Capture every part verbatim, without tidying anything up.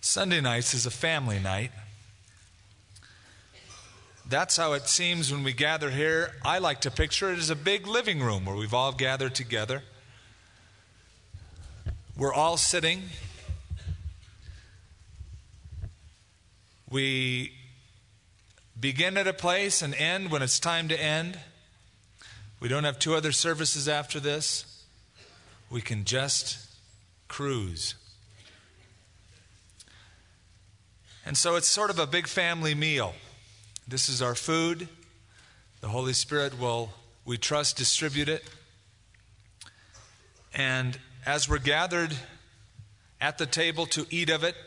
Sunday nights is a family night. That's how it seems when we gather here. I like to picture it as a big living room where we've all gathered together. We're all sitting. We begin at a place and end when it's time to end. We don't have two other services after this. We can just cruise. And so it's sort of a big family meal. This is our food. The Holy Spirit will, we trust, distribute it. And as we're gathered at the table to eat of it,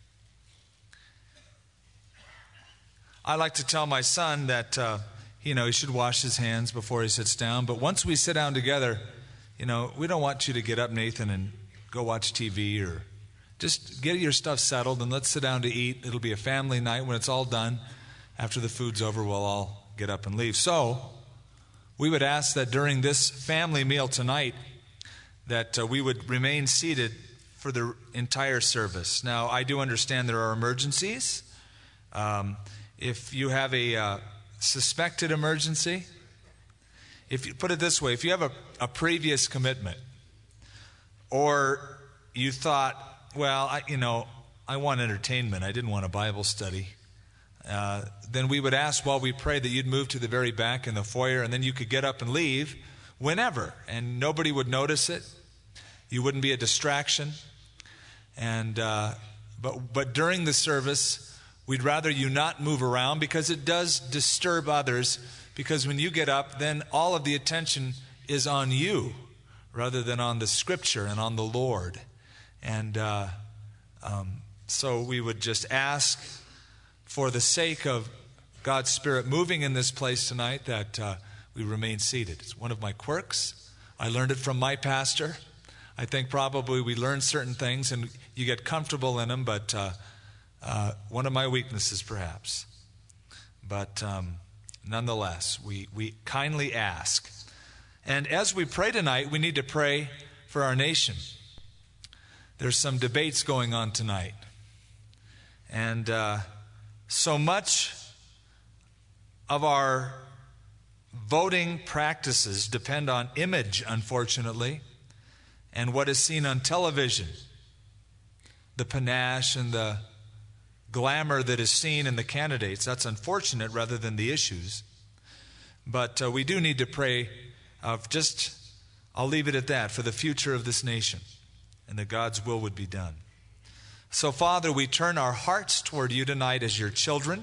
I like to tell my son that, uh, you know, he should wash his hands before he sits down. But once we sit down together, you know, we don't want you to get up, Nathan, and go watch T V, or just get your stuff settled and let's sit down to eat. It'll be a family night. When it's all done, after the food's over, we'll all get up and leave. So we would ask that during this family meal tonight that uh, we would remain seated for the entire service. Now, I do understand there are emergencies. Um, if you have a uh, suspected emergency, if you put it this way, if you have a, a previous commitment, or you thought, well, I, you know, I want entertainment, I didn't want a Bible study, uh, then we would ask while we pray that you'd move to the very back in the foyer, and then you could get up and leave whenever, and nobody would notice it. You wouldn't be a distraction. And uh, but but during the service, we'd rather you not move around because it does disturb others. Because when you get up, then all of the attention is on you rather than on the Scripture and on the Lord. And uh, um, so we would just ask, for the sake of God's Spirit moving in this place tonight, that uh, we remain seated. It's one of my quirks. I learned it from my pastor. I think probably we learn certain things and you get comfortable in them, but uh, uh, one of my weaknesses perhaps. But um, nonetheless, we, we kindly ask. And as we pray tonight, we need to pray for our nation. There's some debates going on tonight. And uh, so much of our voting practices depend on image, unfortunately, and what is seen on television. The panache and the glamour that is seen in the candidates. That's unfortunate rather than the issues. But uh, we do need to pray of just, I'll leave it at that, for the future of this nation, and that God's will would be done. So, Father, we turn our hearts toward you tonight as your children.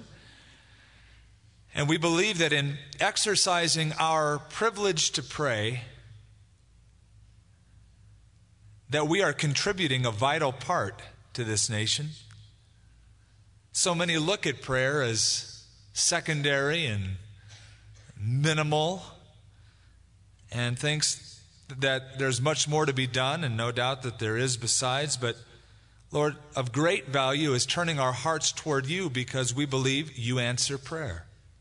And we believe that in exercising our privilege to pray, that we are contributing a vital part to this nation. So many look at prayer as secondary and minimal and thinks that there's much more to be done, and no doubt that there is besides. But Lord, of great value is turning our hearts toward you because we believe you answer prayer.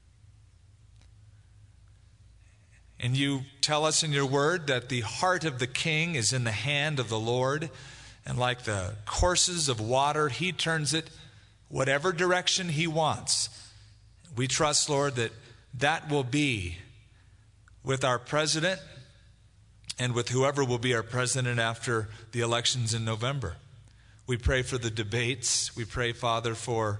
And you tell us in your word that the heart of the king is in the hand of the Lord. And like the courses of water, he turns it whatever direction he wants. We trust, Lord, that that will be with our president and with whoever will be our president after the elections in November. We pray for the debates. We pray, Father, for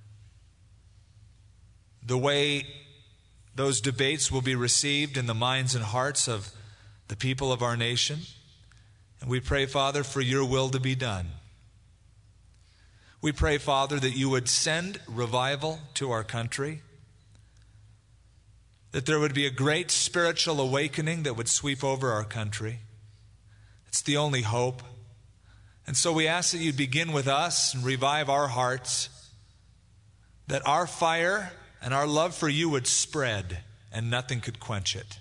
the way those debates will be received in the minds and hearts of the people of our nation. And we pray, Father, for your will to be done. We pray, Father, that you would send revival to our country, that there would be a great spiritual awakening that would sweep over our country. It's the only hope. And so we ask that you begin with us and revive our hearts, that our fire and our love for you would spread and nothing could quench it.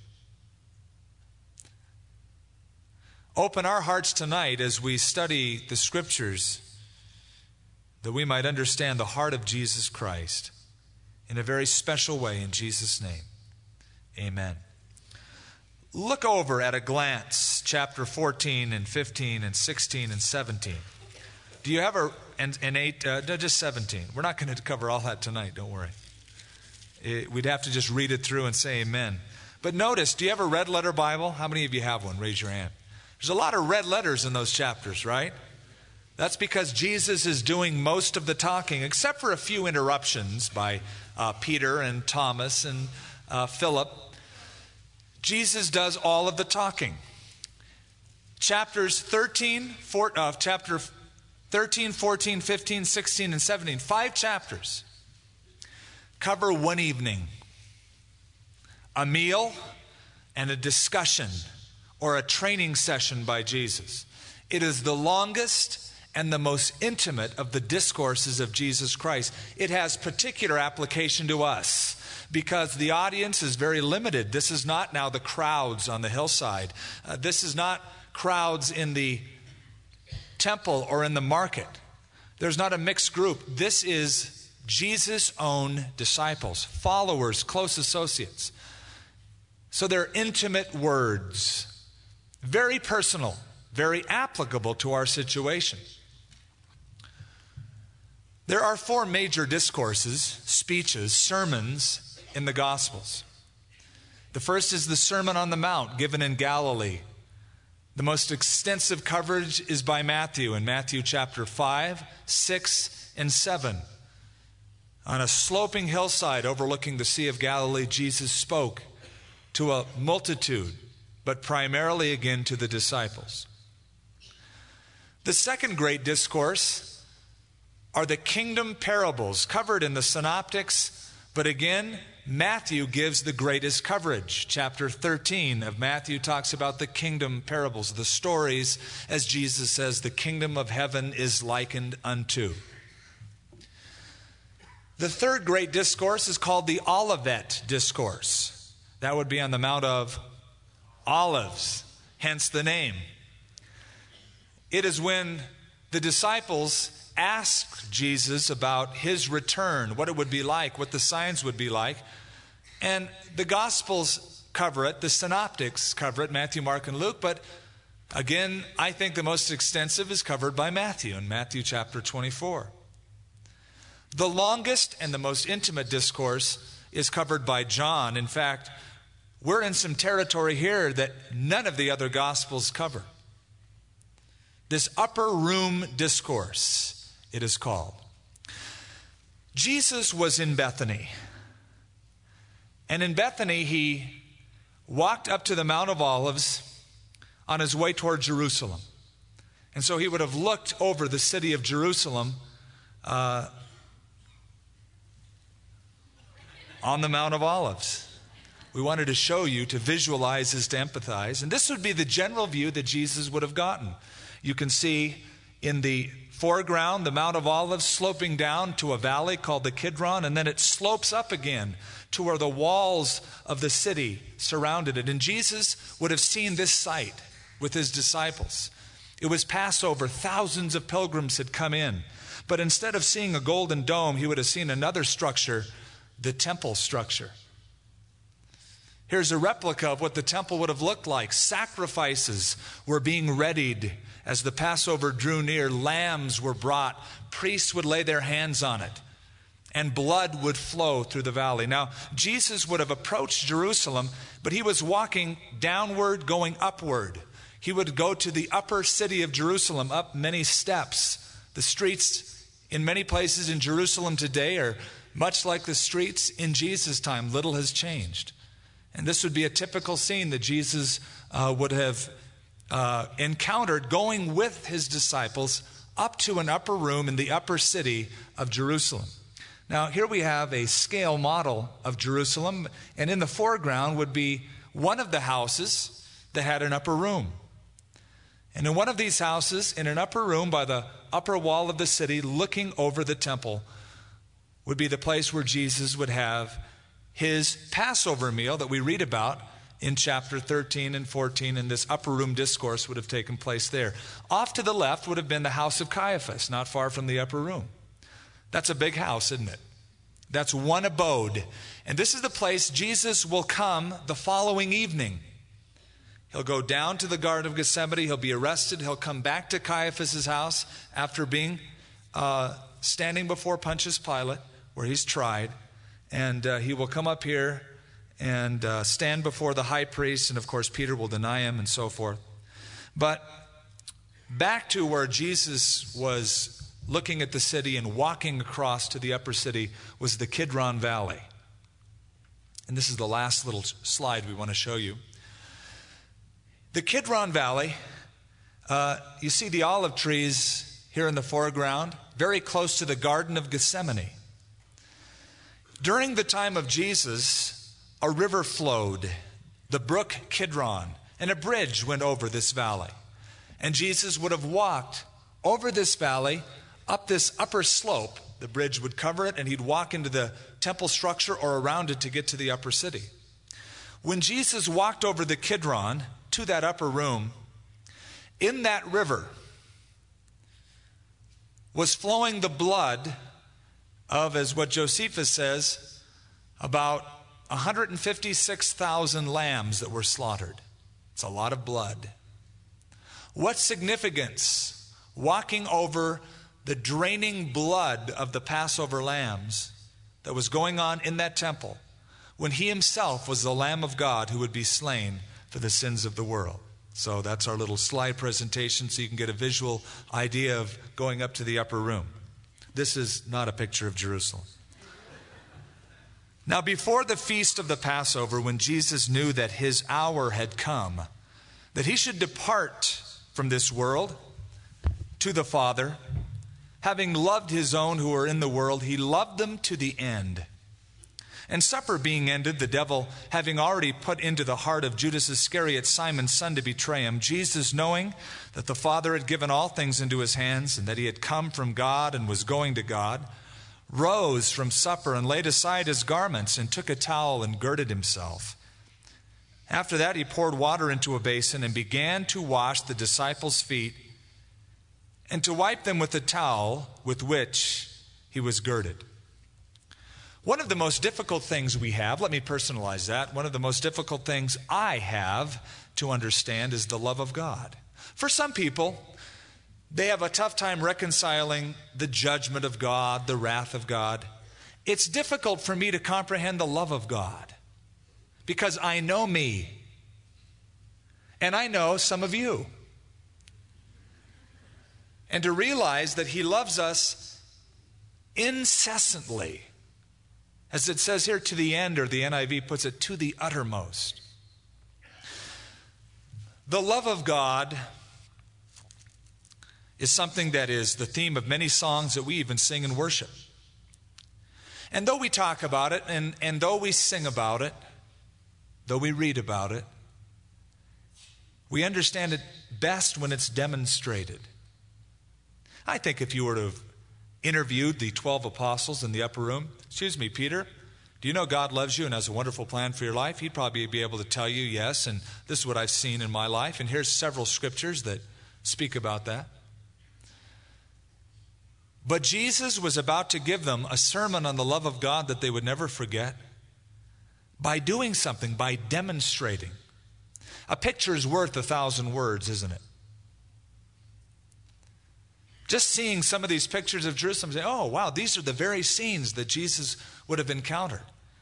Open our hearts tonight as we study the Scriptures, that we might understand the heart of Jesus Christ in a very special way, in Jesus' name. Amen. Look over at a glance chapter fourteen and fifteen and sixteen and seventeen. Do you have a, and, and eight, uh, no, just seventeen. We're not going to cover all that tonight, don't worry. It, we'd have to just read it through and say amen. But notice, do you have a red letter Bible? How many of you have one? Raise your hand. There's a lot of red letters in those chapters, right? That's because Jesus is doing most of the talking, except for a few interruptions by uh, Peter and Thomas and uh, Philip. Jesus does all of the talking. Chapters thirteen, four, uh, chapter thirteen, fourteen, fifteen, sixteen, and seventeen, five chapters, cover one evening, a meal, and a discussion or a training session by Jesus. It is the longest and the most intimate of the discourses of Jesus Christ. It has particular application to us because the audience is very limited. This is not now the crowds on the hillside. Uh, this is not crowds in the temple or in the market. There's not a mixed group. This is Jesus' own disciples, followers, close associates. So they're intimate words, very personal, very applicable to our situation. There are four major discourses, speeches, sermons in the Gospels. The first is the Sermon on the Mount given in Galilee. The most extensive coverage is by Matthew in Matthew chapter five, six, and seven. On a sloping hillside overlooking the Sea of Galilee, Jesus spoke to a multitude, but primarily again to the disciples. The second great discourse are the kingdom parables covered in the synoptics, but again, Matthew gives the greatest coverage. Chapter thirteen of Matthew talks about the kingdom parables, the stories, as Jesus says, the kingdom of heaven is likened unto. The third great discourse is called the Olivet Discourse. That would be on the Mount of Olives, hence the name. It is when the disciples asked Jesus about his return, what it would be like, what the signs would be like. And the Gospels cover it, the synoptics cover it, Matthew, Mark, and Luke. But again, I think the most extensive is covered by Matthew in Matthew chapter twenty-four. The longest and the most intimate discourse is covered by John. In fact, we're in some territory here that none of the other Gospels cover. This upper room discourse, it is called. Jesus was in Bethany. And in Bethany, he walked up to the Mount of Olives on his way toward Jerusalem. And so he would have looked over the city of Jerusalem uh, on the Mount of Olives. We wanted to show you, to visualize is to empathize. And this would be the general view that Jesus would have gotten. You can see in the foreground the Mount of Olives sloping down to a valley called the Kidron, and then it slopes up again to where the walls of the city surrounded it. And Jesus would have seen this sight with his disciples. It was Passover. Thousands of pilgrims had come in. But instead of seeing a golden dome, he would have seen another structure, the temple structure. Here's a replica of what the temple would have looked like. Sacrifices were being readied as the Passover drew near. Lambs were brought. Priests would lay their hands on it, and blood would flow through the valley. Now, Jesus would have approached Jerusalem, but he was walking downward, going upward. He would go to the upper city of Jerusalem, up many steps. The streets in many places in Jerusalem today are much like the streets in Jesus' time. Little has changed. And this would be a typical scene that Jesus uh, would have uh, encountered going with his disciples up to an upper room in the upper city of Jerusalem. Now, here we have a scale model of Jerusalem, and in the foreground would be one of the houses that had an upper room. And in one of these houses, in an upper room by the upper wall of the city, looking over the temple, would be the place where Jesus would have his Passover meal that we read about in chapter thirteen and fourteen, and this upper room discourse would have taken place there. Off to the left would have been the house of Caiaphas, not far from the upper room. That's a big house, isn't it? That's one abode. And this is the place Jesus will come the following evening. He'll go down to the Garden of Gethsemane. He'll be arrested. He'll come back to Caiaphas' house after being uh, standing before Pontius Pilate, where he's tried. And uh, he will come up here and uh, stand before the high priest. And, of course, Peter will deny him and so forth. But back to where Jesus was looking at the city and walking across to the upper city was the Kidron Valley. And this is the last little slide we want to show you. The Kidron Valley, uh, you see the olive trees here in the foreground, very close to the Garden of Gethsemane. During the time of Jesus, a river flowed, the brook Kidron, and a bridge went over this valley. And Jesus would have walked over this valley, up this upper slope. The bridge would cover it, and he'd walk into the temple structure or around it to get to the upper city. When Jesus walked over the Kidron to that upper room, in that river was flowing the blood of, as what Josephus says, about one hundred fifty-six thousand lambs that were slaughtered. It's a lot of blood. What significance walking over the draining blood of the Passover lambs that was going on in that temple when he himself was the Lamb of God who would be slain for the sins of the world. So that's our little slide presentation so you can get a visual idea of going up to the upper room. This is not a picture of Jerusalem. Now, before the feast of the Passover, when Jesus knew that his hour had come, that he should depart from this world to the Father, having loved his own who were in the world, he loved them to the end. And supper being ended, the devil having already put into the heart of Judas Iscariot, Simon's son, to betray him, Jesus, knowing that the Father had given all things into his hands, and that he had come from God and was going to God, rose from supper and laid aside his garments and took a towel and girded himself. After that, he poured water into a basin and began to wash the disciples' feet and to wipe them with the towel with which he was girded. One of the most difficult things we have, let me personalize that, one of the most difficult things I have to understand is the love of God. For some people, they have a tough time reconciling the judgment of God, the wrath of God. It's difficult for me to comprehend the love of God because I know me and I know some of you. And to realize that he loves us incessantly, as it says here, to the end, or the N I V puts it, to the uttermost. The love of God is something that is the theme of many songs that we even sing in worship. And though we talk about it, and, and though we sing about it, though we read about it, we understand it best when it's demonstrated. I think if you were to have interviewed the twelve apostles in the upper room, excuse me, Peter, do you know God loves you and has a wonderful plan for your life? He'd probably be able to tell you, yes, and this is what I've seen in my life, and here's several scriptures that speak about that. But Jesus was about to give them a sermon on the love of God that they would never forget by doing something, by demonstrating. A picture is worth a thousand words, isn't it? Just seeing some of these pictures of Jerusalem, say, oh, wow, these are the very scenes that Jesus would have encountered.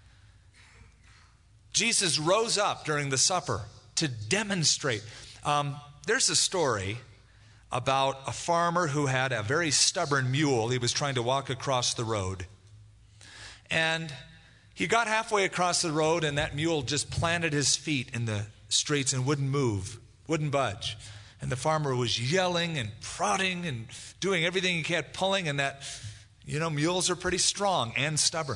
Jesus rose up during the supper to demonstrate. Um, there's a story about a farmer who had a very stubborn mule. He was trying to walk across the road. And he got halfway across the road, and that mule just planted his feet in the streets and wouldn't move, wouldn't budge. And the farmer was yelling and prodding and doing everything he could, pulling, and that, you know, mules are pretty strong and stubborn.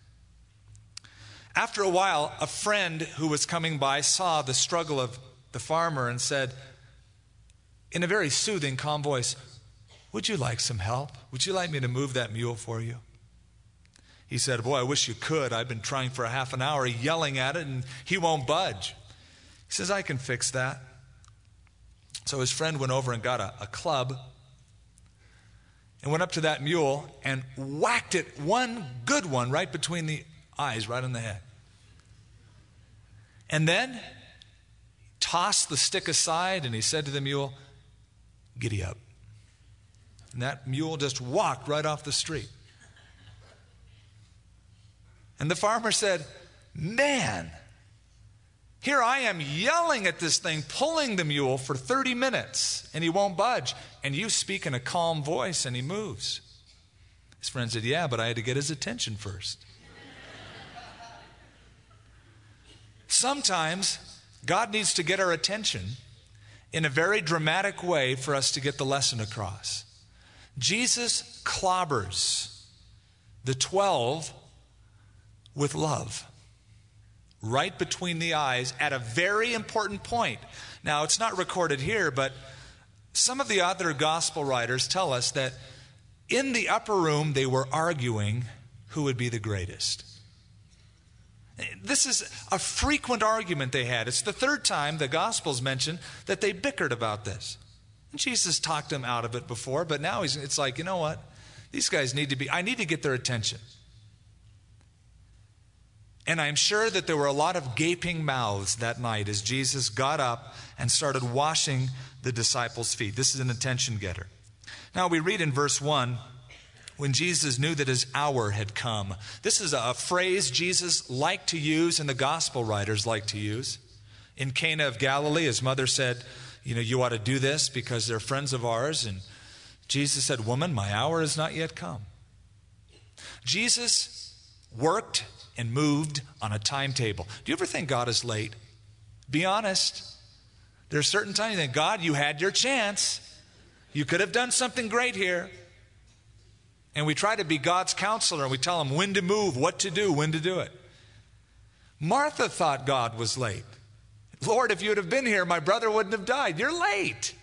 After a while, a friend who was coming by saw the struggle of the farmer and said, in a very soothing, calm voice, would you like some help? Would you like me to move that mule for you? He said, boy, I wish you could. I've been trying for a half an hour yelling at it, and he won't budge. He says, I can fix that. So his friend went over and got a, a club and went up to that mule and whacked it, one good one, right between the eyes, right on the head. And then tossed the stick aside, and he said to the mule, "Giddy up." And that mule just walked right off the street. And the farmer said, "Man, here I am yelling at this thing, pulling the mule for thirty minutes, and he won't budge. And you speak in a calm voice, and he moves." His friend said, "Yeah, but I had to get his attention first." Sometimes God needs to get our attention in a very dramatic way for us to get the lesson across. Jesus clobbers the twelve with love right between the eyes at a very important point. Now, it's not recorded here, but some of the other gospel writers tell us that in the upper room they were arguing who would be the greatest. This is a frequent argument they had. It's the third time the Gospels mention that they bickered about this. And Jesus talked them out of it before, but now he's, it's like, you know what? These guys need to be, I need to get their attention. And I'm sure that there were a lot of gaping mouths that night as Jesus got up and started washing the disciples' feet. This is an attention getter. Now we read in verse one, when Jesus knew that his hour had come. This is a phrase Jesus liked to use and the gospel writers like to use. In Cana of Galilee, his mother said, you know, you ought to do this because they're friends of ours. And Jesus said, "Woman, my hour has not yet come." Jesus worked and moved on a timetable. Do you ever think God is late? Be honest. There are certain times you think, God, you had your chance. You could have done something great here. And we try to be God's counselor and we tell him when to move, what to do, when to do it. Martha thought God was late. Lord, if you would have been here, my brother wouldn't have died. You're late.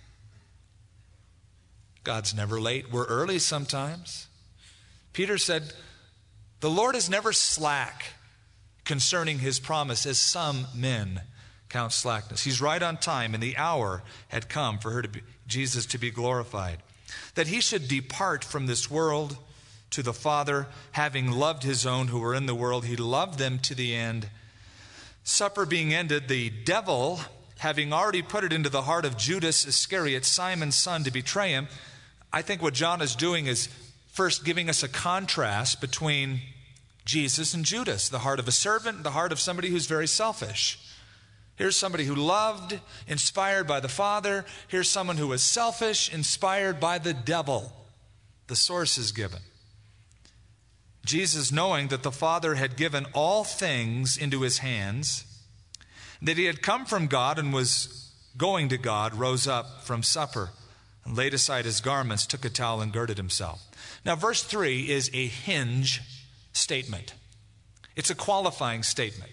God's never late. We're early sometimes. Peter said, the Lord is never slack concerning his promise, as some men count slackness. He's right on time, and the hour had come for her to be, Jesus to be glorified. That he should depart from this world to the Father, having loved his own who were in the world. He loved them to the end. Supper being ended, the devil, having already put it into the heart of Judas Iscariot, Simon's son, to betray him. I think what John is doing is first giving us a contrast between Jesus and Judas, the heart of a servant, the heart of somebody who's very selfish. Here's somebody who loved, inspired by the Father. Here's someone who was selfish, inspired by the devil. The source is given. Jesus, knowing that the Father had given all things into his hands, that he had come from God and was going to God, rose up from supper and laid aside his garments, took a towel and girded himself. Now, verse three is a hinge statement. It's a qualifying statement.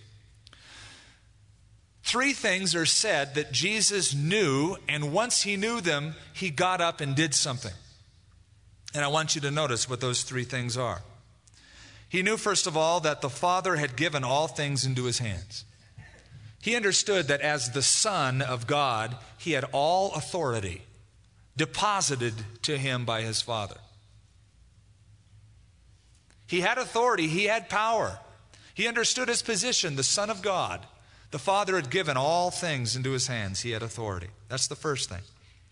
Three things are said that Jesus knew, and once he knew them, he got up and did something. And I want you to notice what those three things are. He knew, first of all, that the Father had given all things into his hands. He understood that as the Son of God, he had all authority deposited to him by his Father. He had authority, he had power. He understood his position, the Son of God. The Father had given all things into his hands. He had authority. That's the first thing.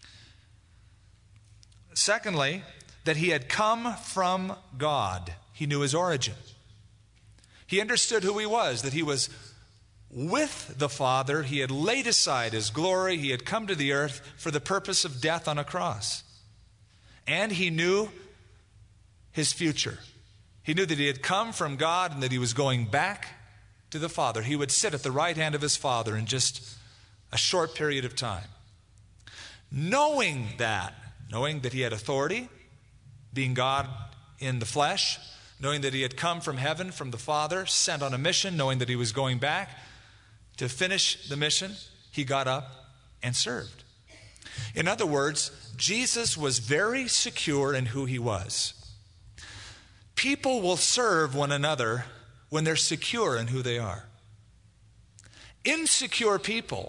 Secondly, that he had come from God. He knew his origin. He understood who he was, that he was with the Father. He had laid aside his glory. He had come to the earth for the purpose of death on a cross. And he knew his future. He knew that he had come from God and that he was going back to the Father. He would sit at the right hand of his Father in just a short period of time. Knowing that, knowing that he had authority, being God in the flesh, knowing that he had come from heaven, from the Father, sent on a mission, knowing that he was going back to finish the mission, he got up and served. In other words, Jesus was very secure in who he was. People will serve one another when they're secure in who they are. Insecure people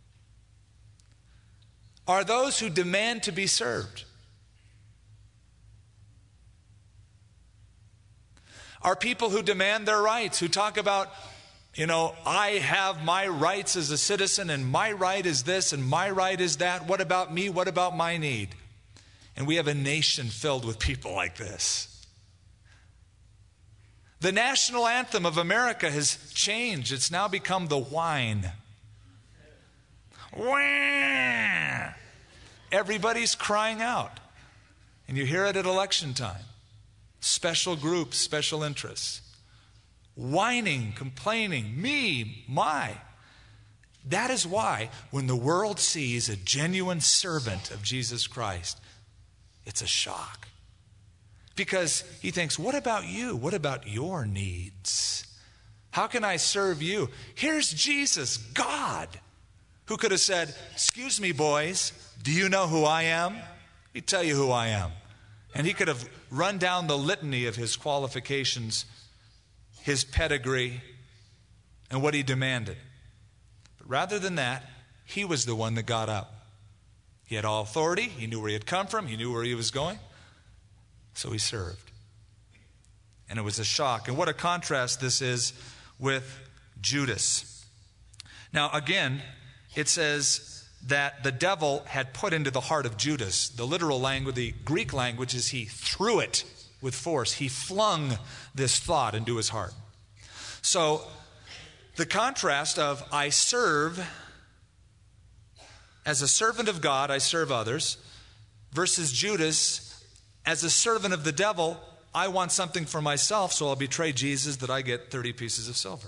are those who demand to be served. Are people who demand their rights, who talk about You know, I have my rights as a citizen, and my right is this, and my right is that. What about me? What about my need? And we have a nation filled with people like this. The national anthem of America has changed. It's now become the whine. Wah! Everybody's crying out. And you hear it at election time. Special groups, special interests. Whining, complaining, me, my. That is why when the world sees a genuine servant of Jesus Christ, it's a shock. Because he thinks, what about you? What about your needs? How can I serve you? Here's Jesus, God, who could have said, excuse me, boys, do you know who I am? Let me tell you who I am. And he could have run down the litany of his qualifications, his pedigree, and what he demanded. But rather than that, he was the one that got up. He had all authority. He knew where he had come from. He knew where he was going. So he served. And it was a shock. And what a contrast this is with Judas. Now, again, it says that the devil had put into the heart of Judas. The literal language, the Greek language, is he threw it with force. He flung this thought into his heart. So the contrast of I serve, as a servant of God, I serve others, versus Judas, as a servant of the devil, I want something for myself, so I'll betray Jesus that I get thirty pieces of silver.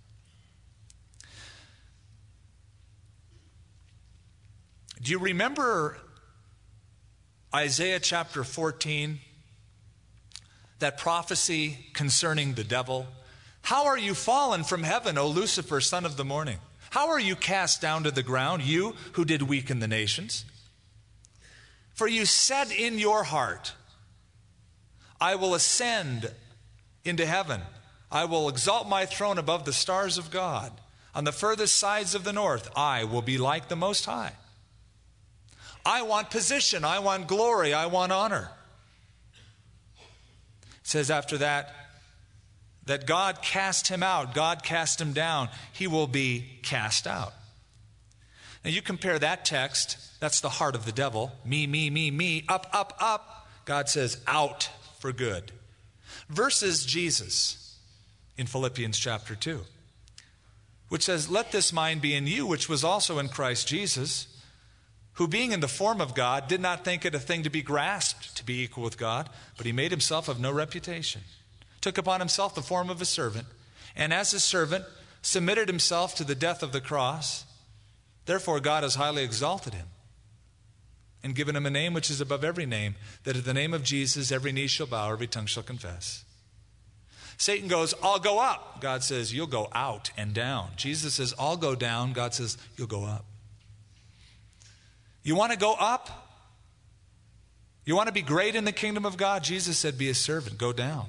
Do you remember Isaiah chapter fourteen? That prophecy concerning the devil? How are you fallen from heaven, O Lucifer, son of the morning? How are you cast down to the ground, you who did weaken the nations? For you said in your heart, I will ascend into heaven. I will exalt my throne above the stars of God. On the furthest sides of the north, I will be like the Most High. I want position. I want glory. I want honor. It says after that, that God cast him out. God cast him down. He will be cast out. Now you compare that text, that's the heart of the devil. Me, me, me, me, up, up, up. God says out for good. Versus Jesus in Philippians chapter two, which says, let this mind be in you, which was also in Christ Jesus, who being in the form of God, did not think it a thing to be grasped to be equal with God, but he made himself of no reputation, took upon himself the form of a servant, and as a servant submitted himself to the death of the cross. Therefore God has highly exalted him and given him a name which is above every name, that at the name of Jesus every knee shall bow, every tongue shall confess. Satan goes, I'll go up. God says, you'll go out and down. Jesus says, I'll go down. God says, you'll go up. You want to go up? You want to be great in the kingdom of God? Jesus said, be a servant. Go down.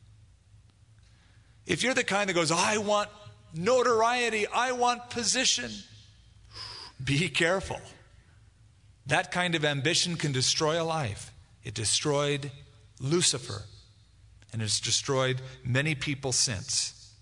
If you're the kind that goes, I want notoriety, I want position, be careful. That kind of ambition can destroy a life. It destroyed Lucifer, and it's destroyed many people since.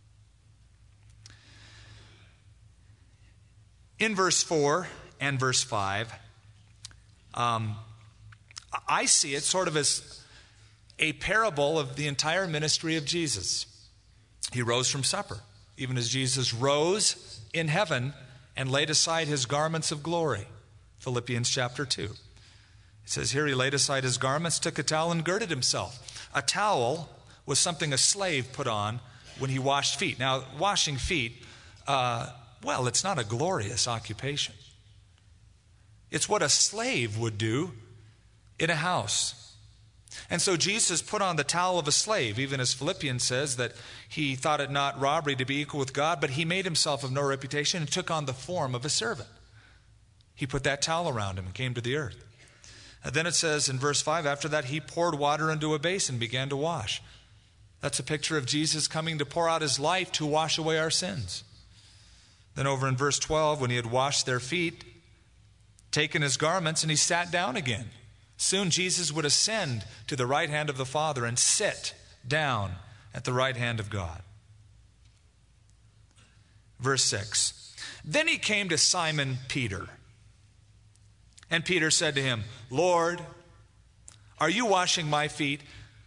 In verse four and verse five, um, I see it sort of as a parable of the entire ministry of Jesus. He rose from supper, even as Jesus rose in heaven and laid aside his garments of glory. Philippians chapter two. It says here he laid aside his garments, took a towel and girded himself. A towel was something a slave put on when he washed feet. Now, washing feet, uh, well, it's not a glorious occupation. It's what a slave would do in a house. And so Jesus put on the towel of a slave, even as Philippians says that he thought it not robbery to be equal with God, but he made himself of no reputation and took on the form of a servant. He put that towel around him and came to the earth. And then it says in verse five, after that he poured water into a basin and began to wash. That's a picture of Jesus coming to pour out his life to wash away our sins. Then over in verse twelve, when he had washed their feet, taken his garments, and he sat down again. Soon Jesus would ascend to the right hand of the Father and sit down at the right hand of God. Verse six. Then he came to Simon Peter. And Peter said to him, Lord, are you washing my feet?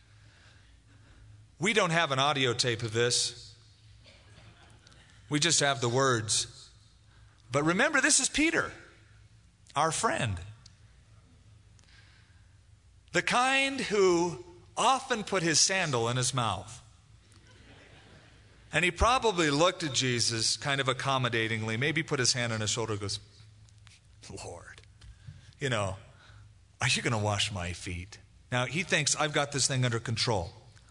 We don't have an audio tape of this. We just have the words. But remember, this is Peter, our friend. The kind who often put his sandal in his mouth. And he probably looked at Jesus kind of accommodatingly, maybe put his hand on his shoulder and goes, Lord, you know, are you going to wash my feet? Now, he thinks, I've got this thing under control.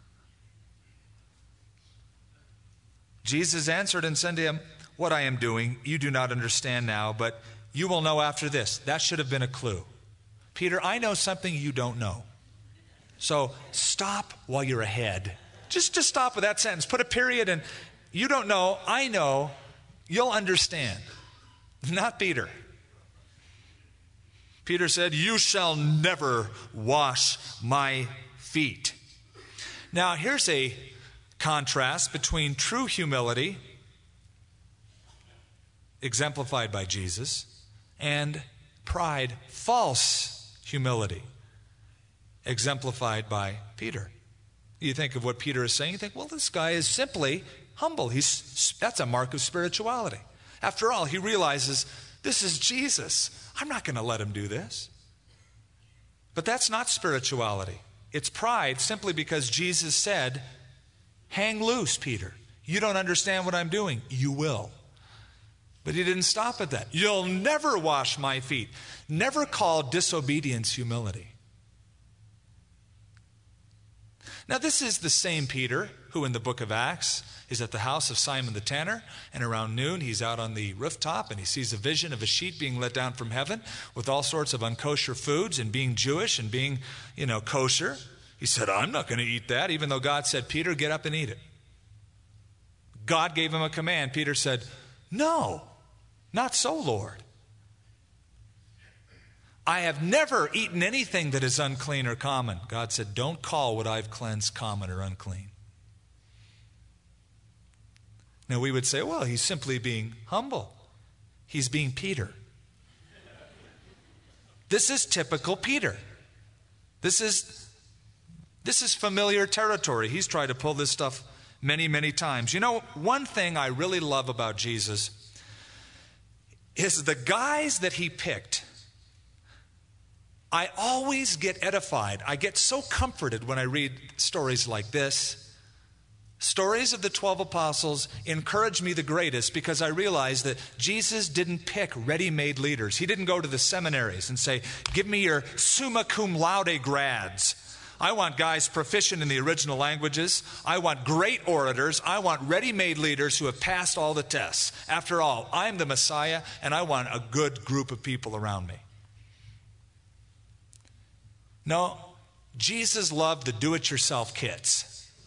Jesus answered and said to him, what I am doing, you do not understand now, but you will know after this. That should have been a clue. Peter, I know something you don't know. So stop while you're ahead. Just, just stop with that sentence. Put a period and you don't know, I know, you'll understand. Not Peter. Peter said, you shall never wash my feet. Now, here's a contrast between true humility, exemplified by Jesus, and pride, false humility, exemplified by Peter. You think of what Peter is saying, you think, well, this guy is simply humble. He's, that's a mark of spirituality. After all, he realizes, this is Jesus. I'm not going to let him do this. But that's not spirituality. It's pride simply because Jesus said, hang loose, Peter. You don't understand what I'm doing. You will. But he didn't stop at that. You'll never wash my feet. Never call disobedience humility. Now, this is the same Peter who in the book of Acts is at the house of Simon the tanner, and around noon he's out on the rooftop and he sees a vision of a sheet being let down from heaven with all sorts of unkosher foods, and being Jewish and being, you know, kosher. He said, I'm not going to eat that, even though God said, Peter, get up and eat it. God gave him a command. Peter said, no, not so, Lord. I have never eaten anything that is unclean or common. God said, don't call what I've cleansed common or unclean. Now we would say, well, he's simply being humble. He's being Peter. This is typical Peter. This is, this is familiar territory. He's tried to pull this stuff many, many times. You know, one thing I really love about Jesus is the guys that he picked. I always get edified. I get so comforted when I read stories like this. Stories of the twelve apostles encourage me the greatest because I realize that Jesus didn't pick ready-made leaders. He didn't go to the seminaries and say, give me your summa cum laude grads. I want guys proficient in the original languages. I want great orators. I want ready-made leaders who have passed all the tests. After all, I'm the Messiah and I want a good group of people around me. No, Jesus loved the do-it-yourself kits.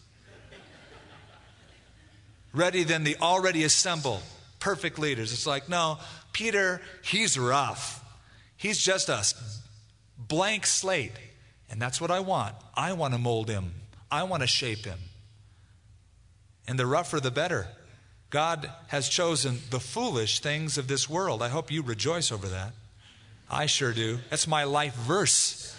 Ready than the already assembled perfect leaders. It's like, no, Peter, he's rough. He's just a blank slate. And that's what I want. I want to mold him. I want to shape him. And the rougher, the better. God has chosen the foolish things of this world. I hope you rejoice over that. I sure do. That's my life verse.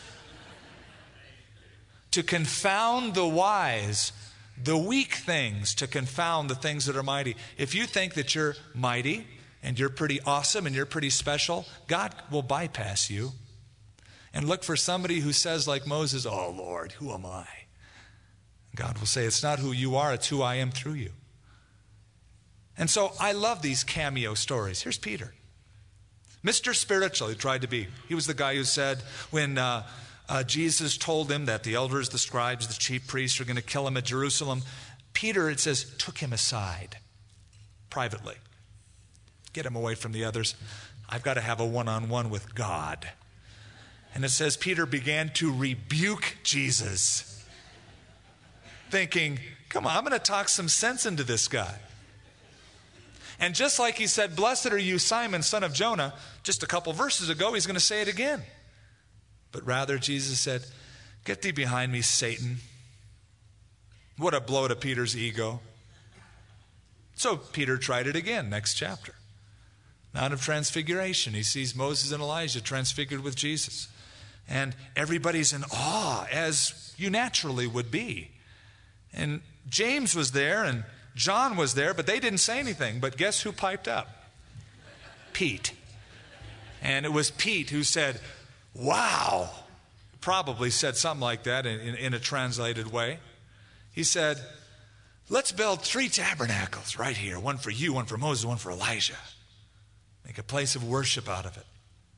To confound the wise, the weak things, to confound the things that are mighty. If you think that you're mighty and you're pretty awesome and you're pretty special, God will bypass you and look for somebody who says like Moses, oh Lord, who am I? God will say, it's not who you are, it's who I am through you. And so I love these cameo stories. Here's Peter. Mister Spiritual, he tried to be. He was the guy who said when uh, uh, Jesus told him that the elders, the scribes, the chief priests are going to kill him at Jerusalem, Peter, it says, took him aside privately. Get him away from the others. I've got to have a one-on-one with God. And it says Peter began to rebuke Jesus, thinking, come on, I'm going to talk some sense into this guy. And just like he said, blessed are you, Simon, son of Jonah, just a couple verses ago, he's going to say it again. But rather, Jesus said, get thee behind me, Satan. What a blow to Peter's ego. So Peter tried it again, next chapter. Mount of Transfiguration. He sees Moses and Elijah transfigured with Jesus. And everybody's in awe, as you naturally would be. And James was there and John was there, but they didn't say anything. But guess who piped up? Pete. And it was Pete who said, wow. Probably said something like that in, in, in a translated way. He said, let's build three tabernacles right here. One for you, one for Moses, one for Elijah. Make a place of worship out of it.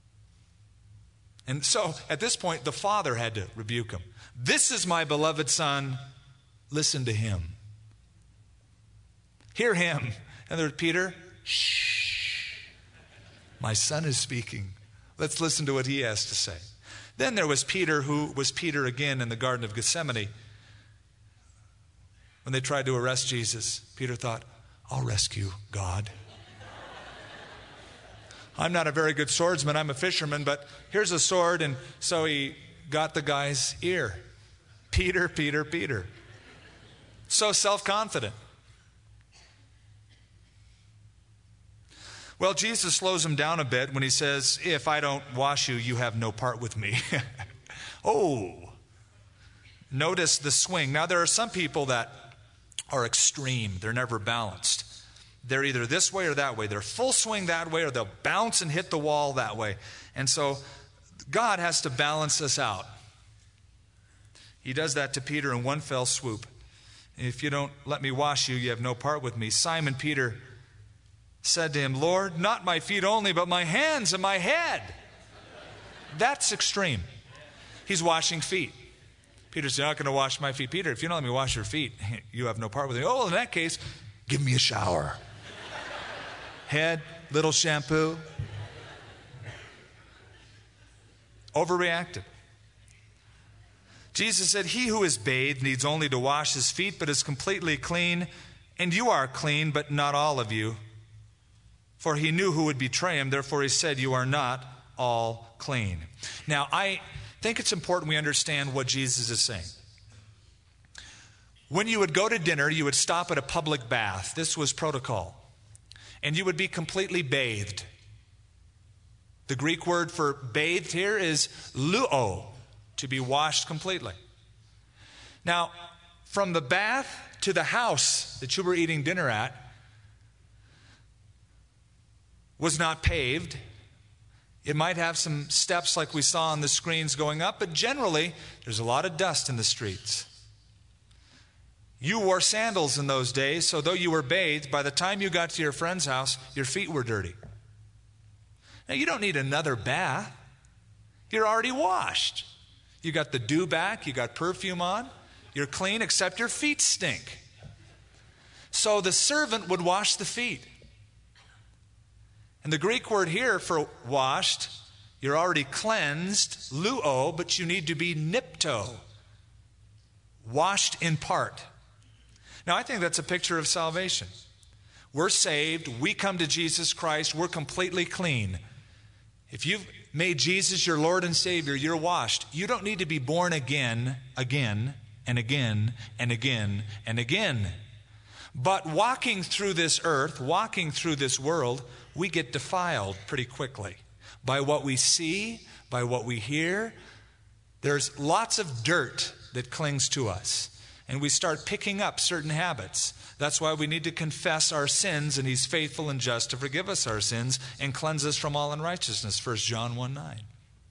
And so at this point, the Father had to rebuke him. This is my beloved Son. Listen to him. Hear him. And there's Peter. Shh. My Son is speaking. Let's listen to what he has to say. Then there was Peter, who was Peter again in the Garden of Gethsemane. When they tried to arrest Jesus, Peter thought, I'll rescue God. I'm not a very good swordsman, I'm a fisherman, but here's a sword. And so he got the guy's ear. Peter, Peter, Peter. So self-confident. Well, Jesus slows him down a bit when he says, if I don't wash you, you have no part with me. Oh, notice the swing. Now, there are some people that are extreme. They're never balanced. They're either this way or that way. They're full swing that way, or they'll bounce and hit the wall that way. And so God has to balance us out. He does that to Peter in one fell swoop. If you don't let me wash you, you have no part with me. Simon Peter said to him, Lord, not my feet only, but my hands and my head. That's extreme. He's washing feet. Peter said, you're not going to wash my feet. Peter, if you don't let me wash your feet, you have no part with me. Oh, well, in that case, give me a shower. Head, little shampoo. Overreacted. Jesus said, he who is bathed needs only to wash his feet, but is completely clean. And you are clean, but not all of you. For he knew who would betray him. Therefore he said, you are not all clean. Now, I think it's important we understand what Jesus is saying. When you would go to dinner, you would stop at a public bath. This was protocol. And you would be completely bathed. The Greek word for bathed here is luo, to be washed completely. Now, from the bath to the house that you were eating dinner at was not paved. It might have some steps like we saw on the screens going up, but generally, there's a lot of dust in the streets. You wore sandals in those days, so though you were bathed, by the time you got to your friend's house, your feet were dirty. Now, you don't need another bath. You're already washed. You got the dew back, you got perfume on, you're clean, except your feet stink. So the servant would wash the feet. And the Greek word here for washed, you're already cleansed, luo, but you need to be nipto, washed in part. Now, I think that's a picture of salvation. We're saved. We come to Jesus Christ. We're completely clean. If you've made Jesus your Lord and Savior, you're washed. You don't need to be born again, again, and again, and again, and again. But walking through this earth, walking through this world, we get defiled pretty quickly by what we see, by what we hear. There's lots of dirt that clings to us. And we start picking up certain habits. That's why we need to confess our sins, and He's faithful and just to forgive us our sins and cleanse us from all unrighteousness, First John one nine.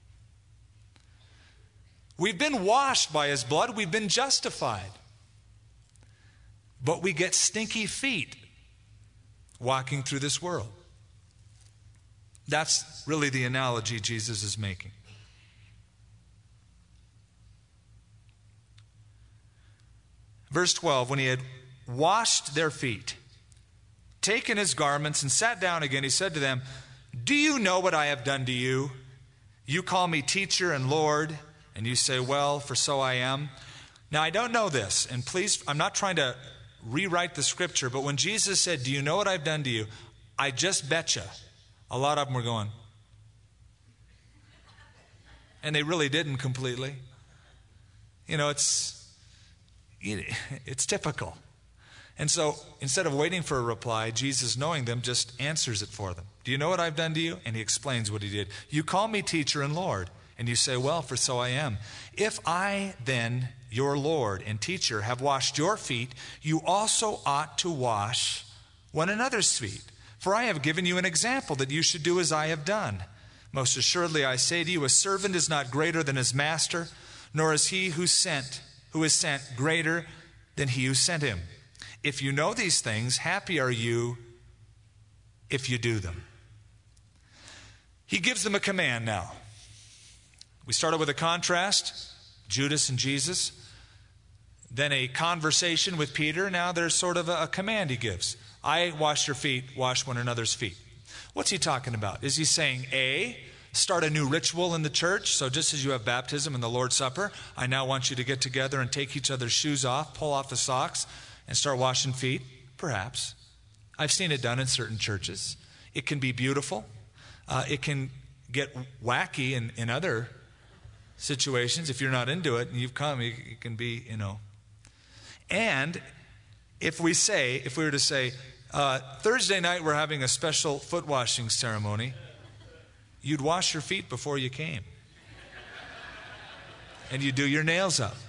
We've been washed by His blood. We've been justified. But we get stinky feet walking through this world. That's really the analogy Jesus is making. Verse twelve, when He had washed their feet, taken His garments, and sat down again, He said to them, do you know what I have done to you? You call me teacher and Lord, and you say, well, for so I am. Now, I don't know this, and please, I'm not trying to rewrite the scripture, but when Jesus said, do you know what I've done to you? I just betcha a lot of them were going. And they really didn't completely. You know, it's... It's typical. And so instead of waiting for a reply, Jesus, knowing them, just answers it for them. Do you know what I've done to you? And he explains what he did. You call me teacher and Lord, and you say, well, for so I am. If I then, your Lord and teacher, have washed your feet, you also ought to wash one another's feet. For I have given you an example that you should do as I have done. Most assuredly, I say to you, a servant is not greater than his master, nor is he who sent, who is sent greater than he who sent him. If you know these things, happy are you if you do them. He gives them a command now. We started with a contrast, Judas and Jesus. Then a conversation with Peter. Now there's sort of a, a command he gives. I wash your feet, wash one another's feet. What's he talking about? Is he saying, A, start a new ritual in the church? So just as you have baptism and the Lord's Supper, I now want you to get together and take each other's shoes off, pull off the socks, and start washing feet? Perhaps. I've seen it done in certain churches. It can be beautiful. Uh, it can get wacky in, in other situations. If you're not into it and you've come, it, it can be, you know. And if we say, if we were to say, uh, Thursday night we're having a special foot washing ceremony, you'd wash your feet before you came. And you do your nails up.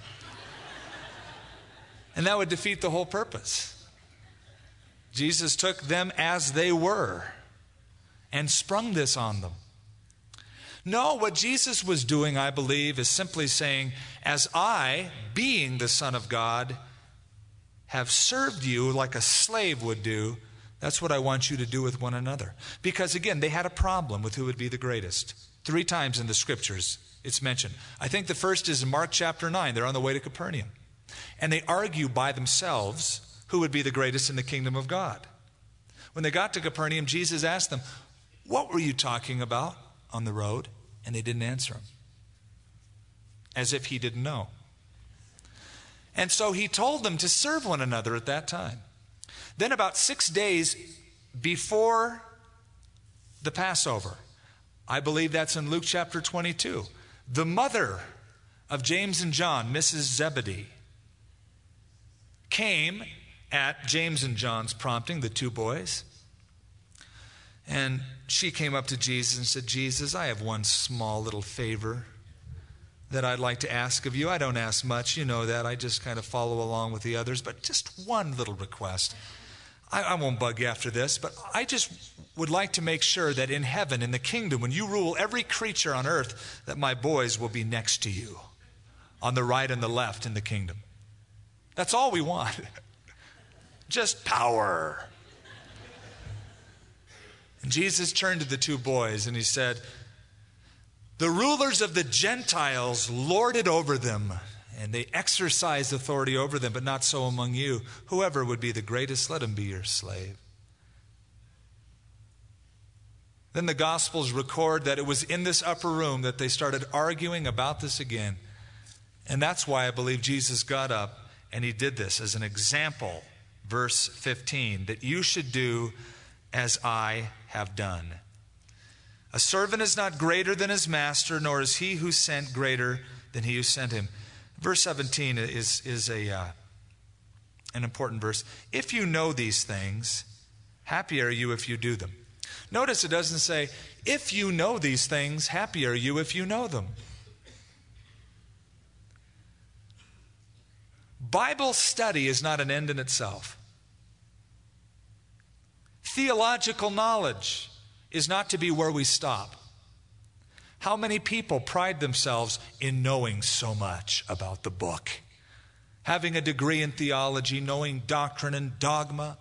And that would defeat the whole purpose. Jesus took them as they were and sprung this on them. No, what Jesus was doing, I believe, is simply saying, as I, being the Son of God, have served you like a slave would do, that's what I want you to do with one another. Because again, they had a problem with who would be the greatest. Three times in the scriptures it's mentioned. I think the first is in Mark chapter nine. They're on the way to Capernaum. And they argue by themselves who would be the greatest in the kingdom of God. When they got to Capernaum, Jesus asked them, what were you talking about on the road? And they didn't answer him. As if he didn't know. And so he told them to serve one another at that time. Then about six days before the Passover, I believe that's in Luke chapter twenty-two, the mother of James and John, Missus Zebedee, came at James and John's prompting, the two boys. And she came up to Jesus and said, Jesus, I have one small little favor that I'd like to ask of you. I don't ask much, you know that. I just kind of follow along with the others. But just one little request. I, I won't bug you after this, but I just would like to make sure that in heaven, in the kingdom, when you rule every creature on earth, that my boys will be next to you, on the right and the left in the kingdom. That's all we want. Just power. And Jesus turned to the two boys and he said, the rulers of the Gentiles lord it over them, and they exercise authority over them, but not so among you. Whoever would be the greatest, let him be your slave. Then the Gospels record that it was in this upper room that they started arguing about this again. And that's why I believe Jesus got up and he did this as an example. Verse fifteen, that you should do as I have done. A servant is not greater than his master, nor is he who sent greater than he who sent him. Verse seventeen is, is a, uh, an important verse. If you know these things, happy are you if you do them. Notice it doesn't say, if you know these things, happy are you if you know them. Bible study is not an end in itself. Theological knowledge is not to be where we stop. How many people pride themselves in knowing so much about the book? Having a degree in theology, knowing doctrine and dogma.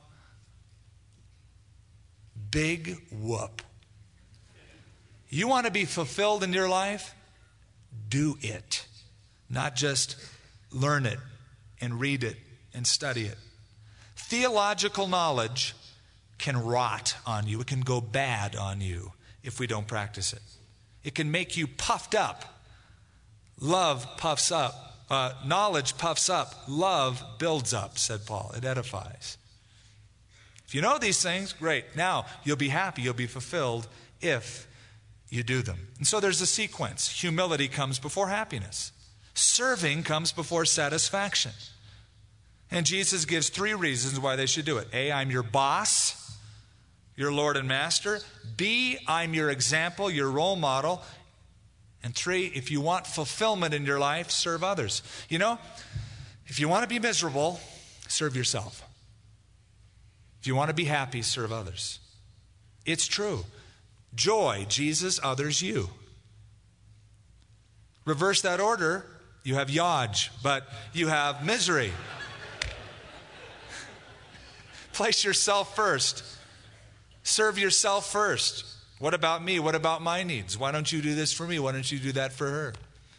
Big whoop. You want to be fulfilled in your life? Do it. Not just learn it and read it and study it. Theological knowledge can rot on you. It can go bad on you if we don't practice it. It can make you puffed up. Love puffs up. Uh, knowledge puffs up. Love builds up, said Paul. It edifies. If you know these things, great. Now you'll be happy. You'll be fulfilled if you do them. And so there's a sequence. Humility comes before happiness. Serving comes before satisfaction. And Jesus gives three reasons why they should do it. A, I'm your boss, your Lord and Master. B, I'm your example, your role model. And three, if you want fulfillment in your life, serve others. You know, if you want to be miserable, serve yourself. If you want to be happy, serve others. It's true. Joy, Jesus, others, you. Reverse that order, you have yodge, but you have misery. Place yourself first. Serve yourself first. What about me? What about my needs? Why don't you do this for me? Why don't you do that for her?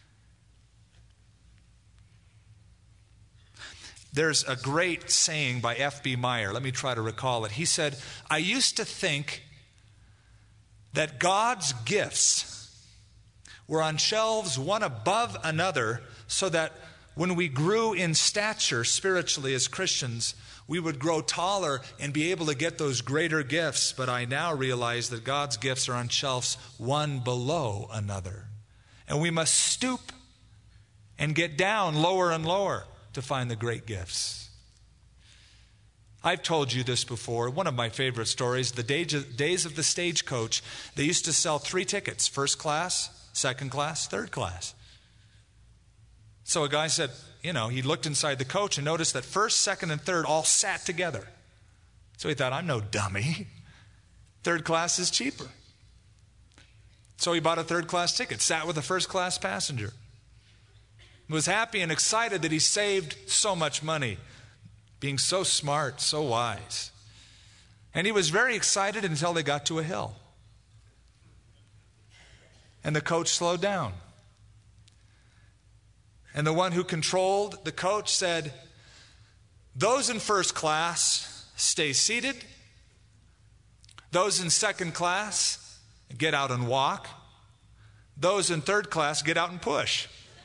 There's a great saying by F B Meyer. Let me try to recall it. He said, I used to think that God's gifts were on shelves one above another so that when we grew in stature spiritually as Christians, we would grow taller and be able to get those greater gifts. But I now realize that God's gifts are on shelves one below another. And we must stoop and get down lower and lower to find the great gifts. I've told you this before. One of my favorite stories, the days of the stagecoach, they used to sell three tickets, first class, second class, third class. So a guy said, you know, he looked inside the coach and noticed that first, second, and third all sat together. So he thought, I'm no dummy. Third class is cheaper. So he bought a third class ticket, sat with a first class passenger. Was happy and excited that he saved so much money, being so smart, so wise. And he was very excited until they got to a hill. And the coach slowed down. And the one who controlled the coach said, those in first class, stay seated. Those in second class, get out and walk. Those in third class, get out and push.